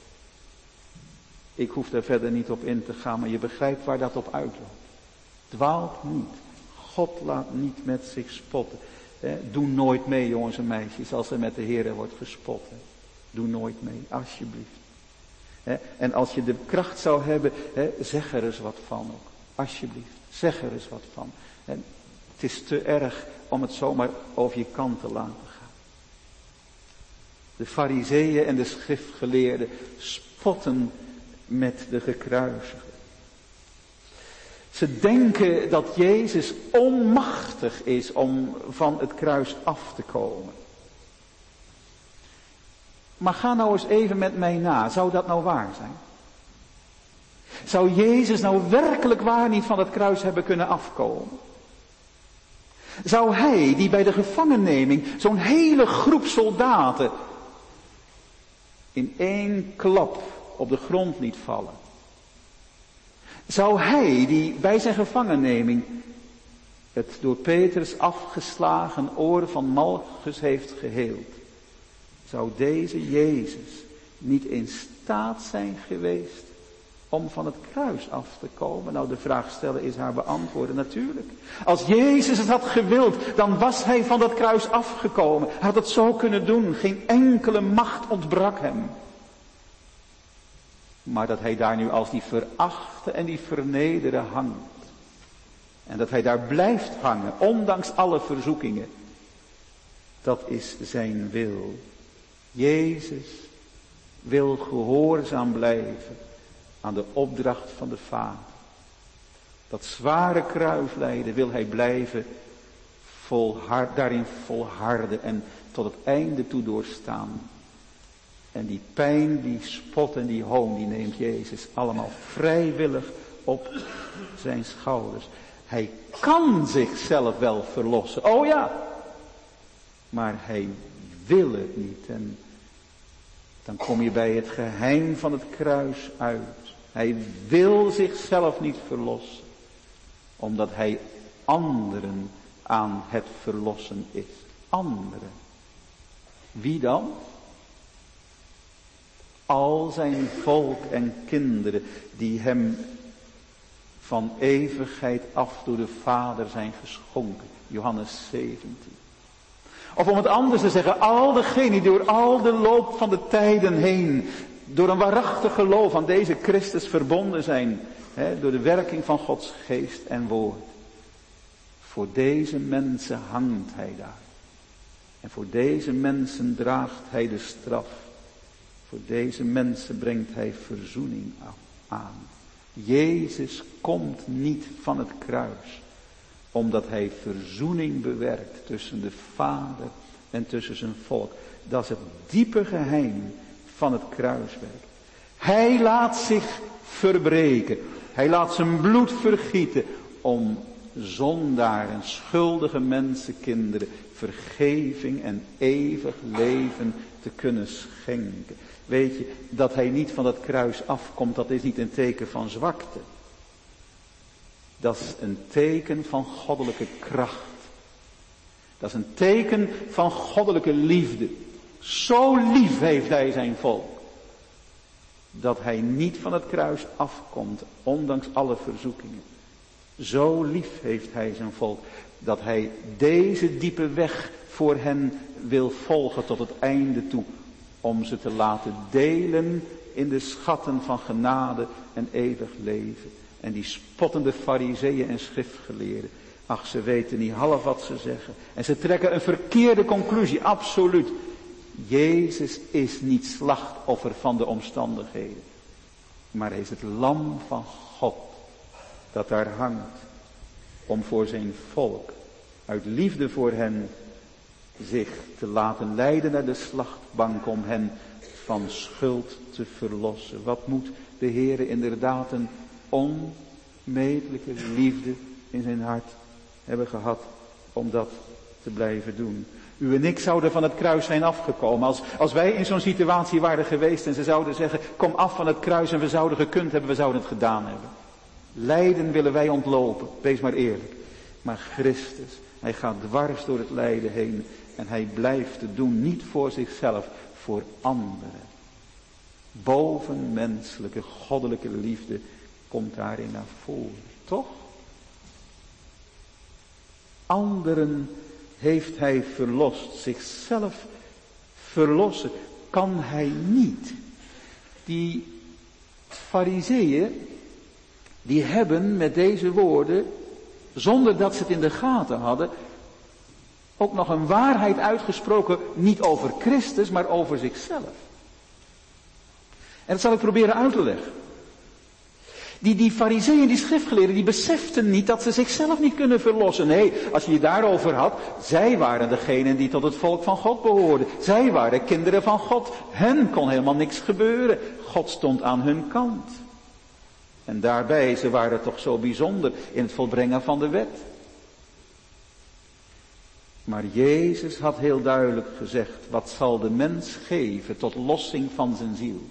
Speaker 2: ik hoef daar verder niet op in te gaan, maar je begrijpt waar dat op uitloopt. Dwaalt niet. God laat niet met zich spotten. Doe nooit mee, jongens en meisjes, als er met de Heer wordt gespot. Doe nooit mee, alsjeblieft. En als je de kracht zou hebben, zeg er eens wat van ook. Alsjeblieft, zeg er eens wat van. Het is te erg om het zomaar over je kant te laten gaan. De Farizeeën en de schriftgeleerden spotten met de gekruisigde. Ze denken dat Jezus onmachtig is om van het kruis af te komen. Maar ga nou eens even met mij na. Zou dat nou waar zijn? Zou Jezus nou werkelijk waar niet van het kruis hebben kunnen afkomen? Zou hij, die bij de gevangenneming zo'n hele groep soldaten in één klap op de grond liet vallen. Zou hij, die bij zijn gevangenneming het door Petrus afgeslagen oor van Malchus heeft geheeld, zou deze Jezus niet in staat zijn geweest om van het kruis af te komen? Nou, de vraag stellen is haar beantwoorden, natuurlijk. Als Jezus het had gewild, dan was hij van dat kruis afgekomen. Hij had het zo kunnen doen, geen enkele macht ontbrak hem. Maar dat hij daar nu als die verachte en die vernederde hangt. En dat hij daar blijft hangen, ondanks alle verzoekingen. Dat is zijn wil. Jezus wil gehoorzaam blijven aan de opdracht van de Vader. Dat zware kruislijden wil hij blijven volhard, daarin volharden en tot het einde toe doorstaan. En die pijn, die spot en die hoon, die neemt Jezus allemaal vrijwillig op zijn schouders. Hij kan zichzelf wel verlossen, oh ja, maar hij wil het niet. En dan kom je bij het geheim van het kruis uit. Hij wil zichzelf niet verlossen, omdat hij anderen aan het verlossen is. Anderen. Wie dan? Al zijn volk en kinderen die hem van eeuwigheid af door de Vader zijn geschonken. Johannes zeventien. Of om het anders te zeggen, al degenen die door al de loop van de tijden heen, door een waarachtig geloof aan deze Christus verbonden zijn, hè, door de werking van Gods geest en woord. Voor deze mensen hangt hij daar. En voor deze mensen draagt hij de straf. Voor deze mensen brengt hij verzoening aan. Jezus komt niet van het kruis, omdat hij verzoening bewerkt tussen de Vader en tussen zijn volk. Dat is het diepe geheim van het kruiswerk. Hij laat zich verbreken. Hij laat zijn bloed vergieten om zondaren, schuldige mensenkinderen, vergeving en eeuwig leven te kunnen schenken. Weet je, dat hij niet van dat kruis afkomt, dat is niet een teken van zwakte. Dat is een teken van goddelijke kracht. Dat is een teken van goddelijke liefde. Zo lief heeft hij zijn volk, dat hij niet van het kruis afkomt, ondanks alle verzoekingen. Zo lief heeft hij zijn volk, dat hij deze diepe weg voor hen wil volgen tot het einde toe. Om ze te laten delen in de schatten van genade en eeuwig leven. En die spottende farizeeën en schriftgeleerden, ach, ze weten niet half wat ze zeggen. En ze trekken een verkeerde conclusie, absoluut. Jezus is niet slachtoffer van de omstandigheden. Maar hij is het lam van God dat daar hangt. Om voor zijn volk, uit liefde voor hen, zich te laten leiden naar de slachtbank om hen van schuld te verlossen. Wat moet de Heere inderdaad een onmetelijke liefde in zijn hart hebben gehad om dat te blijven doen. U en ik zouden van het kruis zijn afgekomen. Als, als wij in zo'n situatie waren geweest en ze zouden zeggen, kom af van het kruis en we zouden gekund hebben, we zouden het gedaan hebben. Lijden willen wij ontlopen, wees maar eerlijk. Maar Christus, hij gaat dwars door het lijden heen en hij blijft het doen, niet voor zichzelf, voor anderen. Bovenmenselijke, goddelijke liefde komt daarin naar voren, toch? Anderen heeft hij verlost, zichzelf verlossen kan hij niet. Die farizeeën, die hebben met deze woorden, zonder dat ze het in de gaten hadden, ook nog een waarheid uitgesproken, niet over Christus, maar over zichzelf. En dat zal ik proberen uit te leggen. Die, die farizeeën, die schriftgeleerden, die beseften niet dat ze zichzelf niet kunnen verlossen. Nee, als je je daarover had, zij waren degenen die tot het volk van God behoorden. Zij waren kinderen van God. Hen kon helemaal niks gebeuren. God stond aan hun kant. En daarbij, ze waren toch zo bijzonder in het volbrengen van de wet. Maar Jezus had heel duidelijk gezegd, wat zal de mens geven tot lossing van zijn ziel?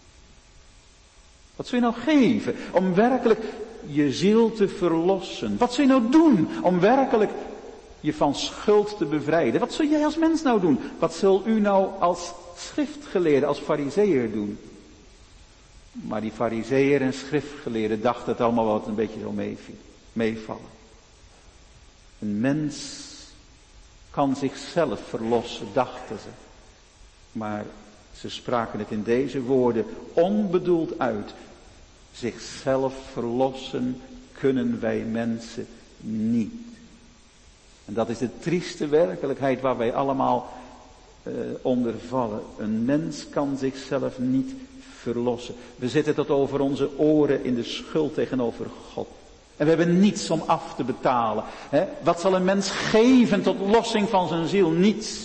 Speaker 2: Wat zul je nou geven om werkelijk je ziel te verlossen? Wat zul je nou doen om werkelijk je van schuld te bevrijden? Wat zul jij als mens nou doen? Wat zul u nou als schriftgeleerde, als farizeeër doen? Maar die farizeeër en schriftgeleerden dachten het allemaal wat een beetje zo meevallen. Een mens kan zichzelf verlossen, dachten ze. Maar ze spraken het in deze woorden onbedoeld uit. Zichzelf verlossen kunnen wij mensen niet. En dat is de trieste werkelijkheid waar wij allemaal uh, onder vallen. Een mens kan zichzelf niet verlossen. We zitten tot over onze oren in de schuld tegenover God. En we hebben niets om af te betalen. Hè? Wat zal een mens geven tot lossing van zijn ziel? Niets.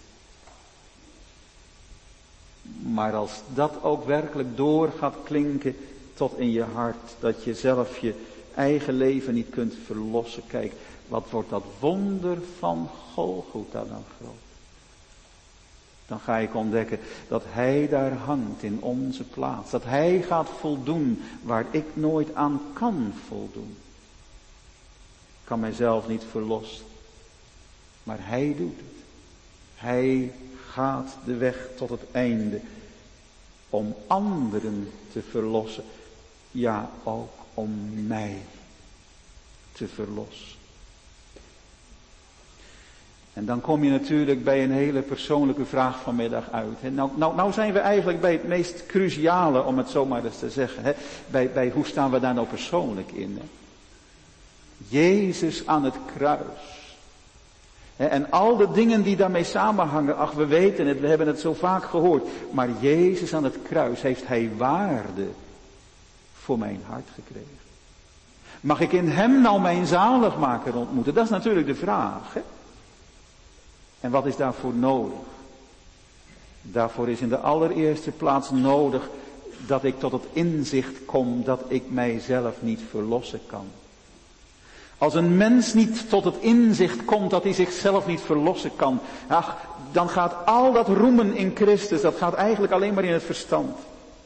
Speaker 2: Maar als dat ook werkelijk door gaat klinken tot in je hart, dat je zelf je eigen leven niet kunt verlossen. Kijk, wat wordt dat wonder van Golgotha dan groot. Dan ga ik ontdekken dat Hij daar hangt in onze plaats. Dat Hij gaat voldoen waar ik nooit aan kan voldoen. Ik kan mijzelf niet verlossen. Maar Hij doet het. Hij gaat de weg tot het einde. Om anderen te verlossen. Ja, ook om mij te verlossen. En dan kom je natuurlijk bij een hele persoonlijke vraag vanmiddag uit. Hè. Nou, nou, nou zijn we eigenlijk bij het meest cruciale, om het zo maar eens te zeggen. Hè. Bij, bij hoe staan we daar nou persoonlijk in? Hè. Jezus aan het kruis. Hè, en al de dingen die daarmee samenhangen. Ach, we weten het, we hebben het zo vaak gehoord. Maar Jezus aan het kruis, heeft Hij waarde voor mijn hart gekregen. Mag ik in Hem nou mijn zaligmaker ontmoeten? Dat is natuurlijk de vraag. Hè. En wat is daarvoor nodig? Daarvoor is in de allereerste plaats nodig dat ik tot het inzicht kom dat ik mijzelf niet verlossen kan. Als een mens niet tot het inzicht komt dat hij zichzelf niet verlossen kan, ach, dan gaat al dat roemen in Christus, dat gaat eigenlijk alleen maar in het verstand.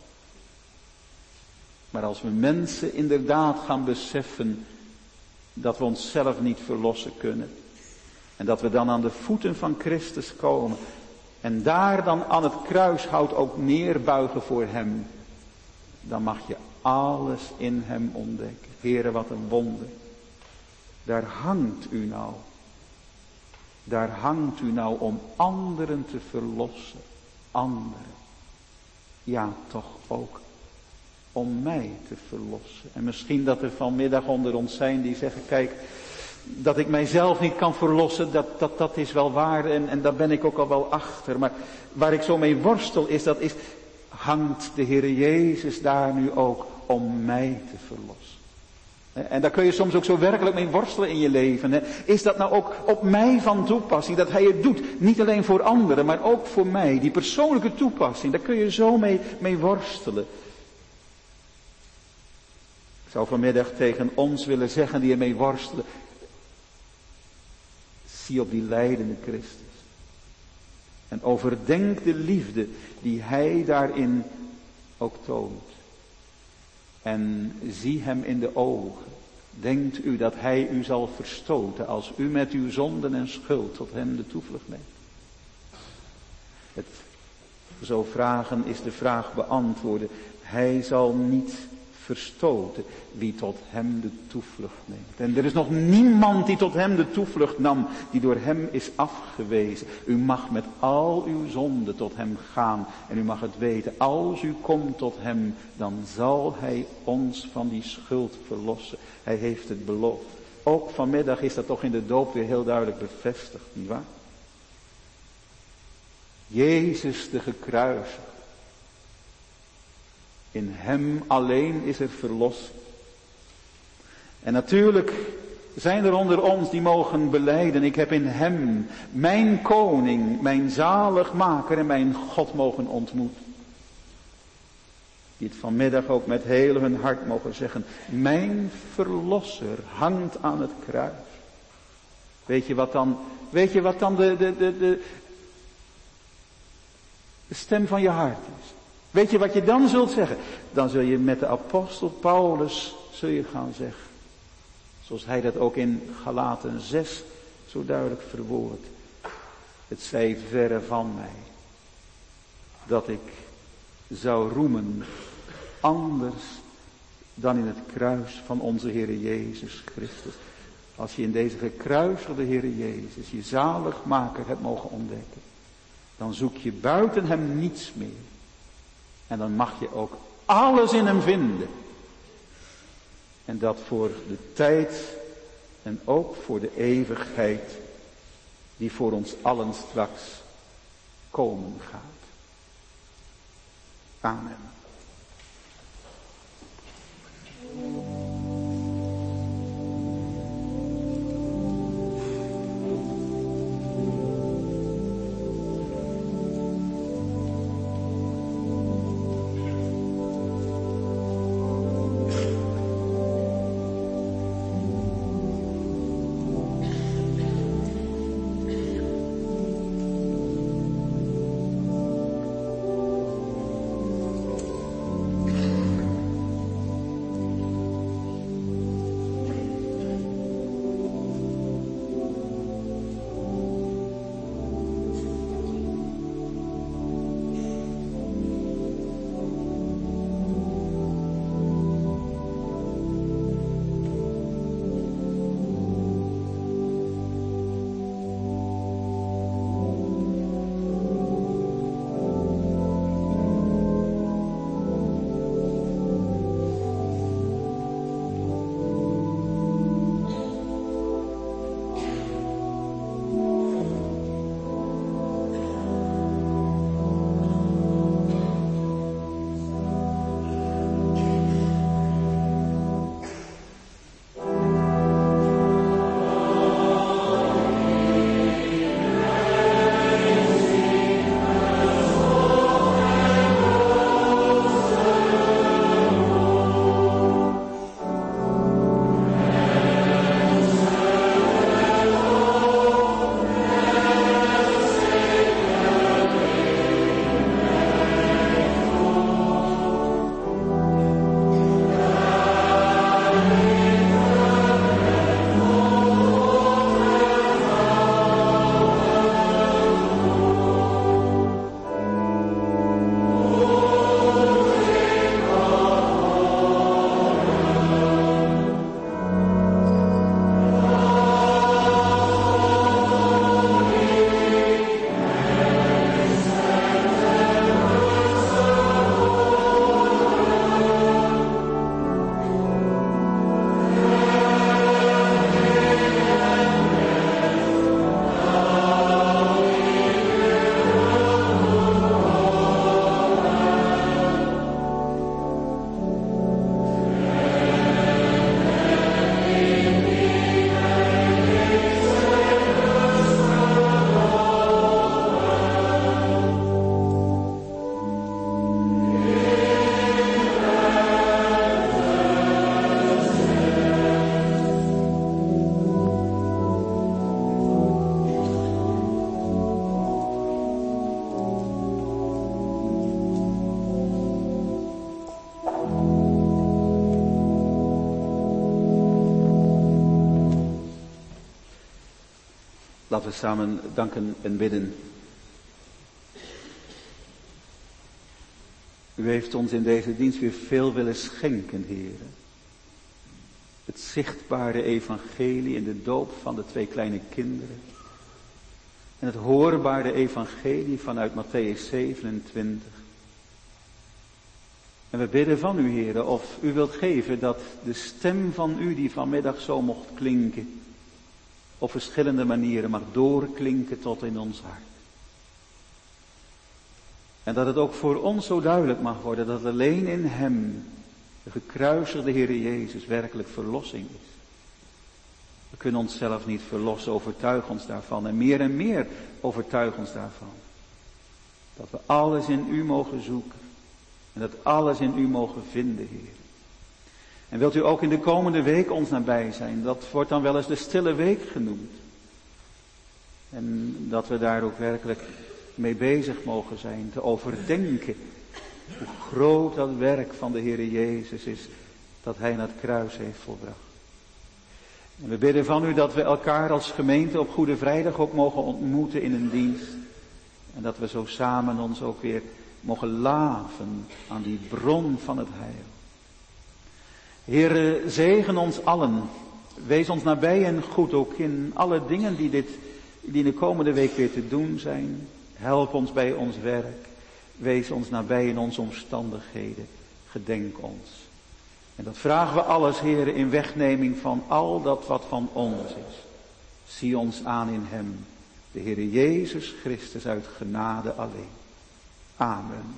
Speaker 2: Maar als we mensen inderdaad gaan beseffen dat we onszelf niet verlossen kunnen, en dat we dan aan de voeten van Christus komen. En daar dan aan het kruishout ook neerbuigen voor Hem. Dan mag je alles in Hem ontdekken. Heere, wat een wonder. Daar hangt u nou. Daar hangt u nou om anderen te verlossen. Anderen. Ja, toch ook om mij te verlossen. En misschien dat er vanmiddag onder ons zijn die zeggen, kijk, dat ik mijzelf niet kan verlossen, dat, dat, dat is wel waar en, en daar ben ik ook al wel achter. Maar waar ik zo mee worstel is, dat is, hangt de Heere Jezus daar nu ook om mij te verlossen? En daar kun je soms ook zo werkelijk mee worstelen in je leven. Hè. Is dat nou ook op mij van toepassing, dat Hij het doet? Niet alleen voor anderen, maar ook voor mij. Die persoonlijke toepassing, daar kun je zo mee, mee worstelen. Ik zou vanmiddag tegen ons willen zeggen die ermee worstelen. Zie op die lijdende Christus. En overdenk de liefde die Hij daarin ook toont. En zie Hem in de ogen. Denkt u dat Hij u zal verstoten als u met uw zonden en schuld tot Hem de toevlucht neemt? Het zo vragen is de vraag beantwoorden. Hij zal niet verstoten wie tot Hem de toevlucht neemt. En er is nog niemand die tot Hem de toevlucht nam, die door Hem is afgewezen. U mag met al uw zonden tot Hem gaan en u mag het weten. Als u komt tot Hem, dan zal Hij ons van die schuld verlossen. Hij heeft het beloofd. Ook vanmiddag is dat toch in de doop weer heel duidelijk bevestigd, nietwaar? Jezus de gekruisigde. In Hem alleen is er verlossing. En natuurlijk zijn er onder ons die mogen belijden, ik heb in Hem mijn koning, mijn zaligmaker en mijn God mogen ontmoeten. Die het vanmiddag ook met heel hun hart mogen zeggen, mijn verlosser hangt aan het kruis. Weet je wat dan, weet je wat dan de, de, de, de, de stem van je hart is? Weet je wat je dan zult zeggen? Dan zul je met de apostel Paulus zul je gaan zeggen. Zoals hij dat ook in Galaten zes zo duidelijk verwoordt. Het zij verre van mij dat ik zou roemen anders dan in het kruis van onze Heer Jezus Christus. Als je in deze gekruiselde Heer Jezus je zaligmaker hebt mogen ontdekken, dan zoek je buiten hem niets meer. En dan mag je ook alles in hem vinden. En dat voor de tijd en ook voor de eeuwigheid die voor ons allen straks komen gaat. Amen. Laten we samen danken en bidden. U heeft ons in deze dienst weer veel willen schenken, Heere. Het zichtbare evangelie in de doop van de twee kleine kinderen. En het hoorbare evangelie vanuit Mattheüs zevenentwintig. En we bidden van u, Heere, of u wilt geven dat de stem van u die vanmiddag zo mocht klinken, op verschillende manieren mag doorklinken tot in ons hart. En dat het ook voor ons zo duidelijk mag worden dat alleen in hem, de gekruisigde Heere Jezus, werkelijk verlossing is. We kunnen onszelf niet verlossen, overtuig ons daarvan. En meer en meer overtuig ons daarvan. Dat we alles in u mogen zoeken. En dat alles in u mogen vinden, Heer. En wilt u ook in de komende week ons nabij zijn? Dat wordt dan wel eens de stille week genoemd. En dat we daar ook werkelijk mee bezig mogen zijn, te overdenken hoe groot dat werk van de Heere Jezus is, dat Hij naar het kruis heeft volbracht. En we bidden van u dat we elkaar als gemeente op Goede Vrijdag ook mogen ontmoeten in een dienst. En dat we zo samen ons ook weer mogen laven aan die bron van het heil. Heere, zegen ons allen. Wees ons nabij en goed ook in alle dingen die, dit, die in de komende week weer te doen zijn. Help ons bij ons werk. Wees ons nabij in onze omstandigheden. Gedenk ons. En dat vragen we alles, Heere, in wegneming van al dat wat van ons is. Zie ons aan in Hem, de Heere Jezus Christus uit genade alleen. Amen.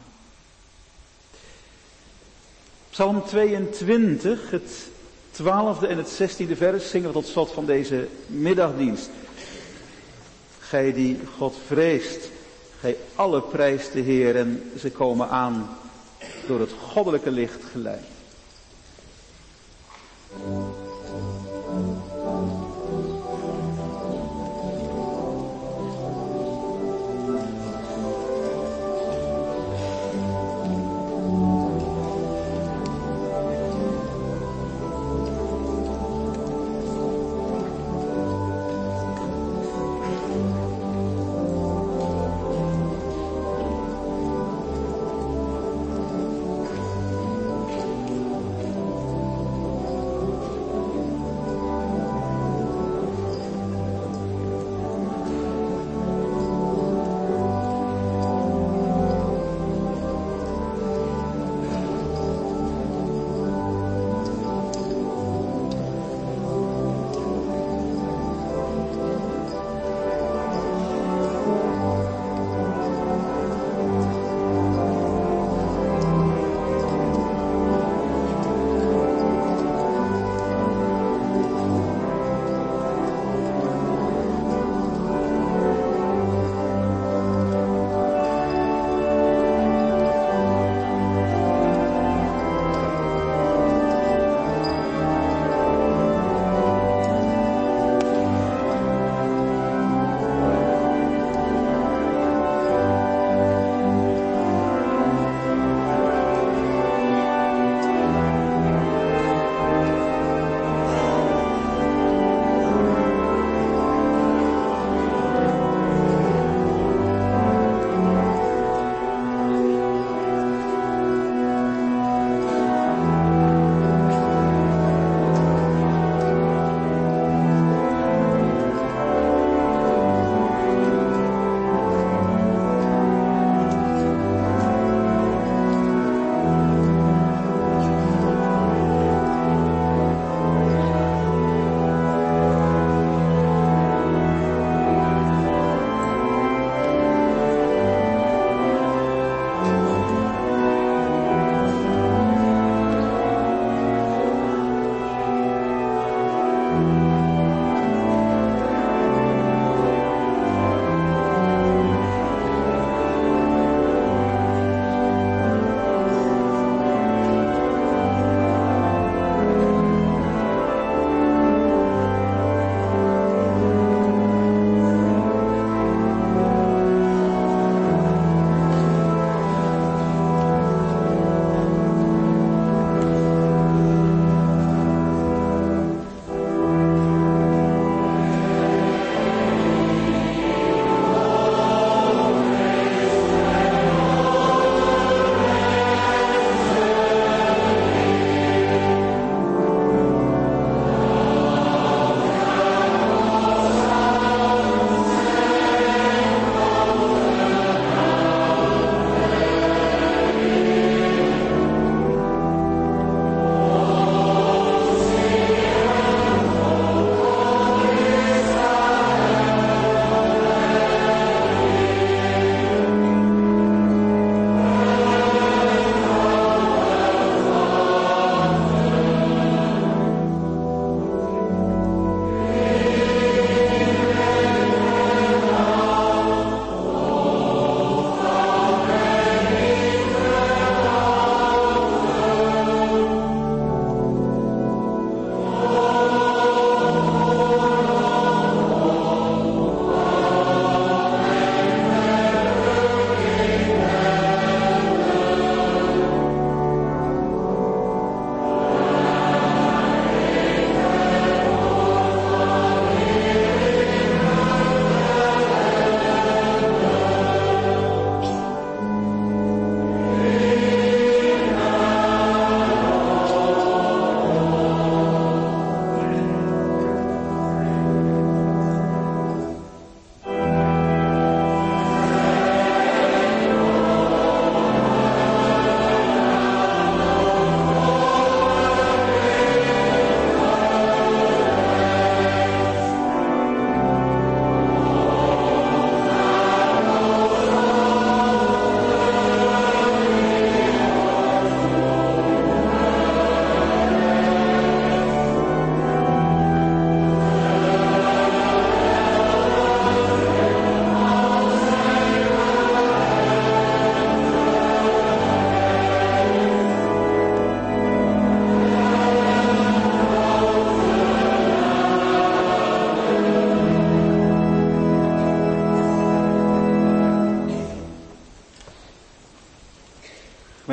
Speaker 2: Psalm tweeëntwintig, het twaalfde en het zestiende vers zingen we tot slot van deze middagdienst. Gij die God vreest, gij alle prijst de Heer en ze komen aan door het goddelijke licht geleid.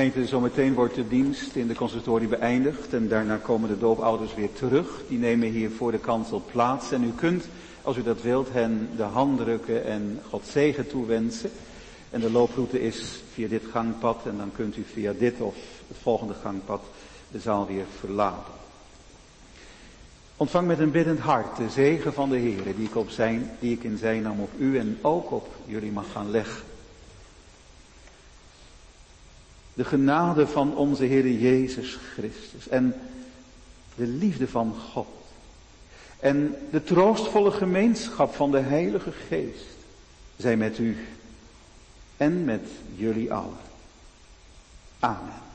Speaker 2: gemeente, zometeen wordt de dienst in de consistorie beëindigd en daarna komen de doopouders weer terug. Die nemen hier voor de kansel plaats en u kunt, als u dat wilt, hen de hand drukken en God zegen toewensen. En de looproute is via dit gangpad en dan kunt u via dit of het volgende gangpad de zaal weer verlaten. Ontvang met een biddend hart de zegen van de Heer die ik, op zijn, die ik in zijn naam op u en ook op jullie mag gaan leggen. De genade van onze Heer Jezus Christus en de liefde van God en de troostvolle gemeenschap van de Heilige Geest zij met u en met jullie allen. Amen.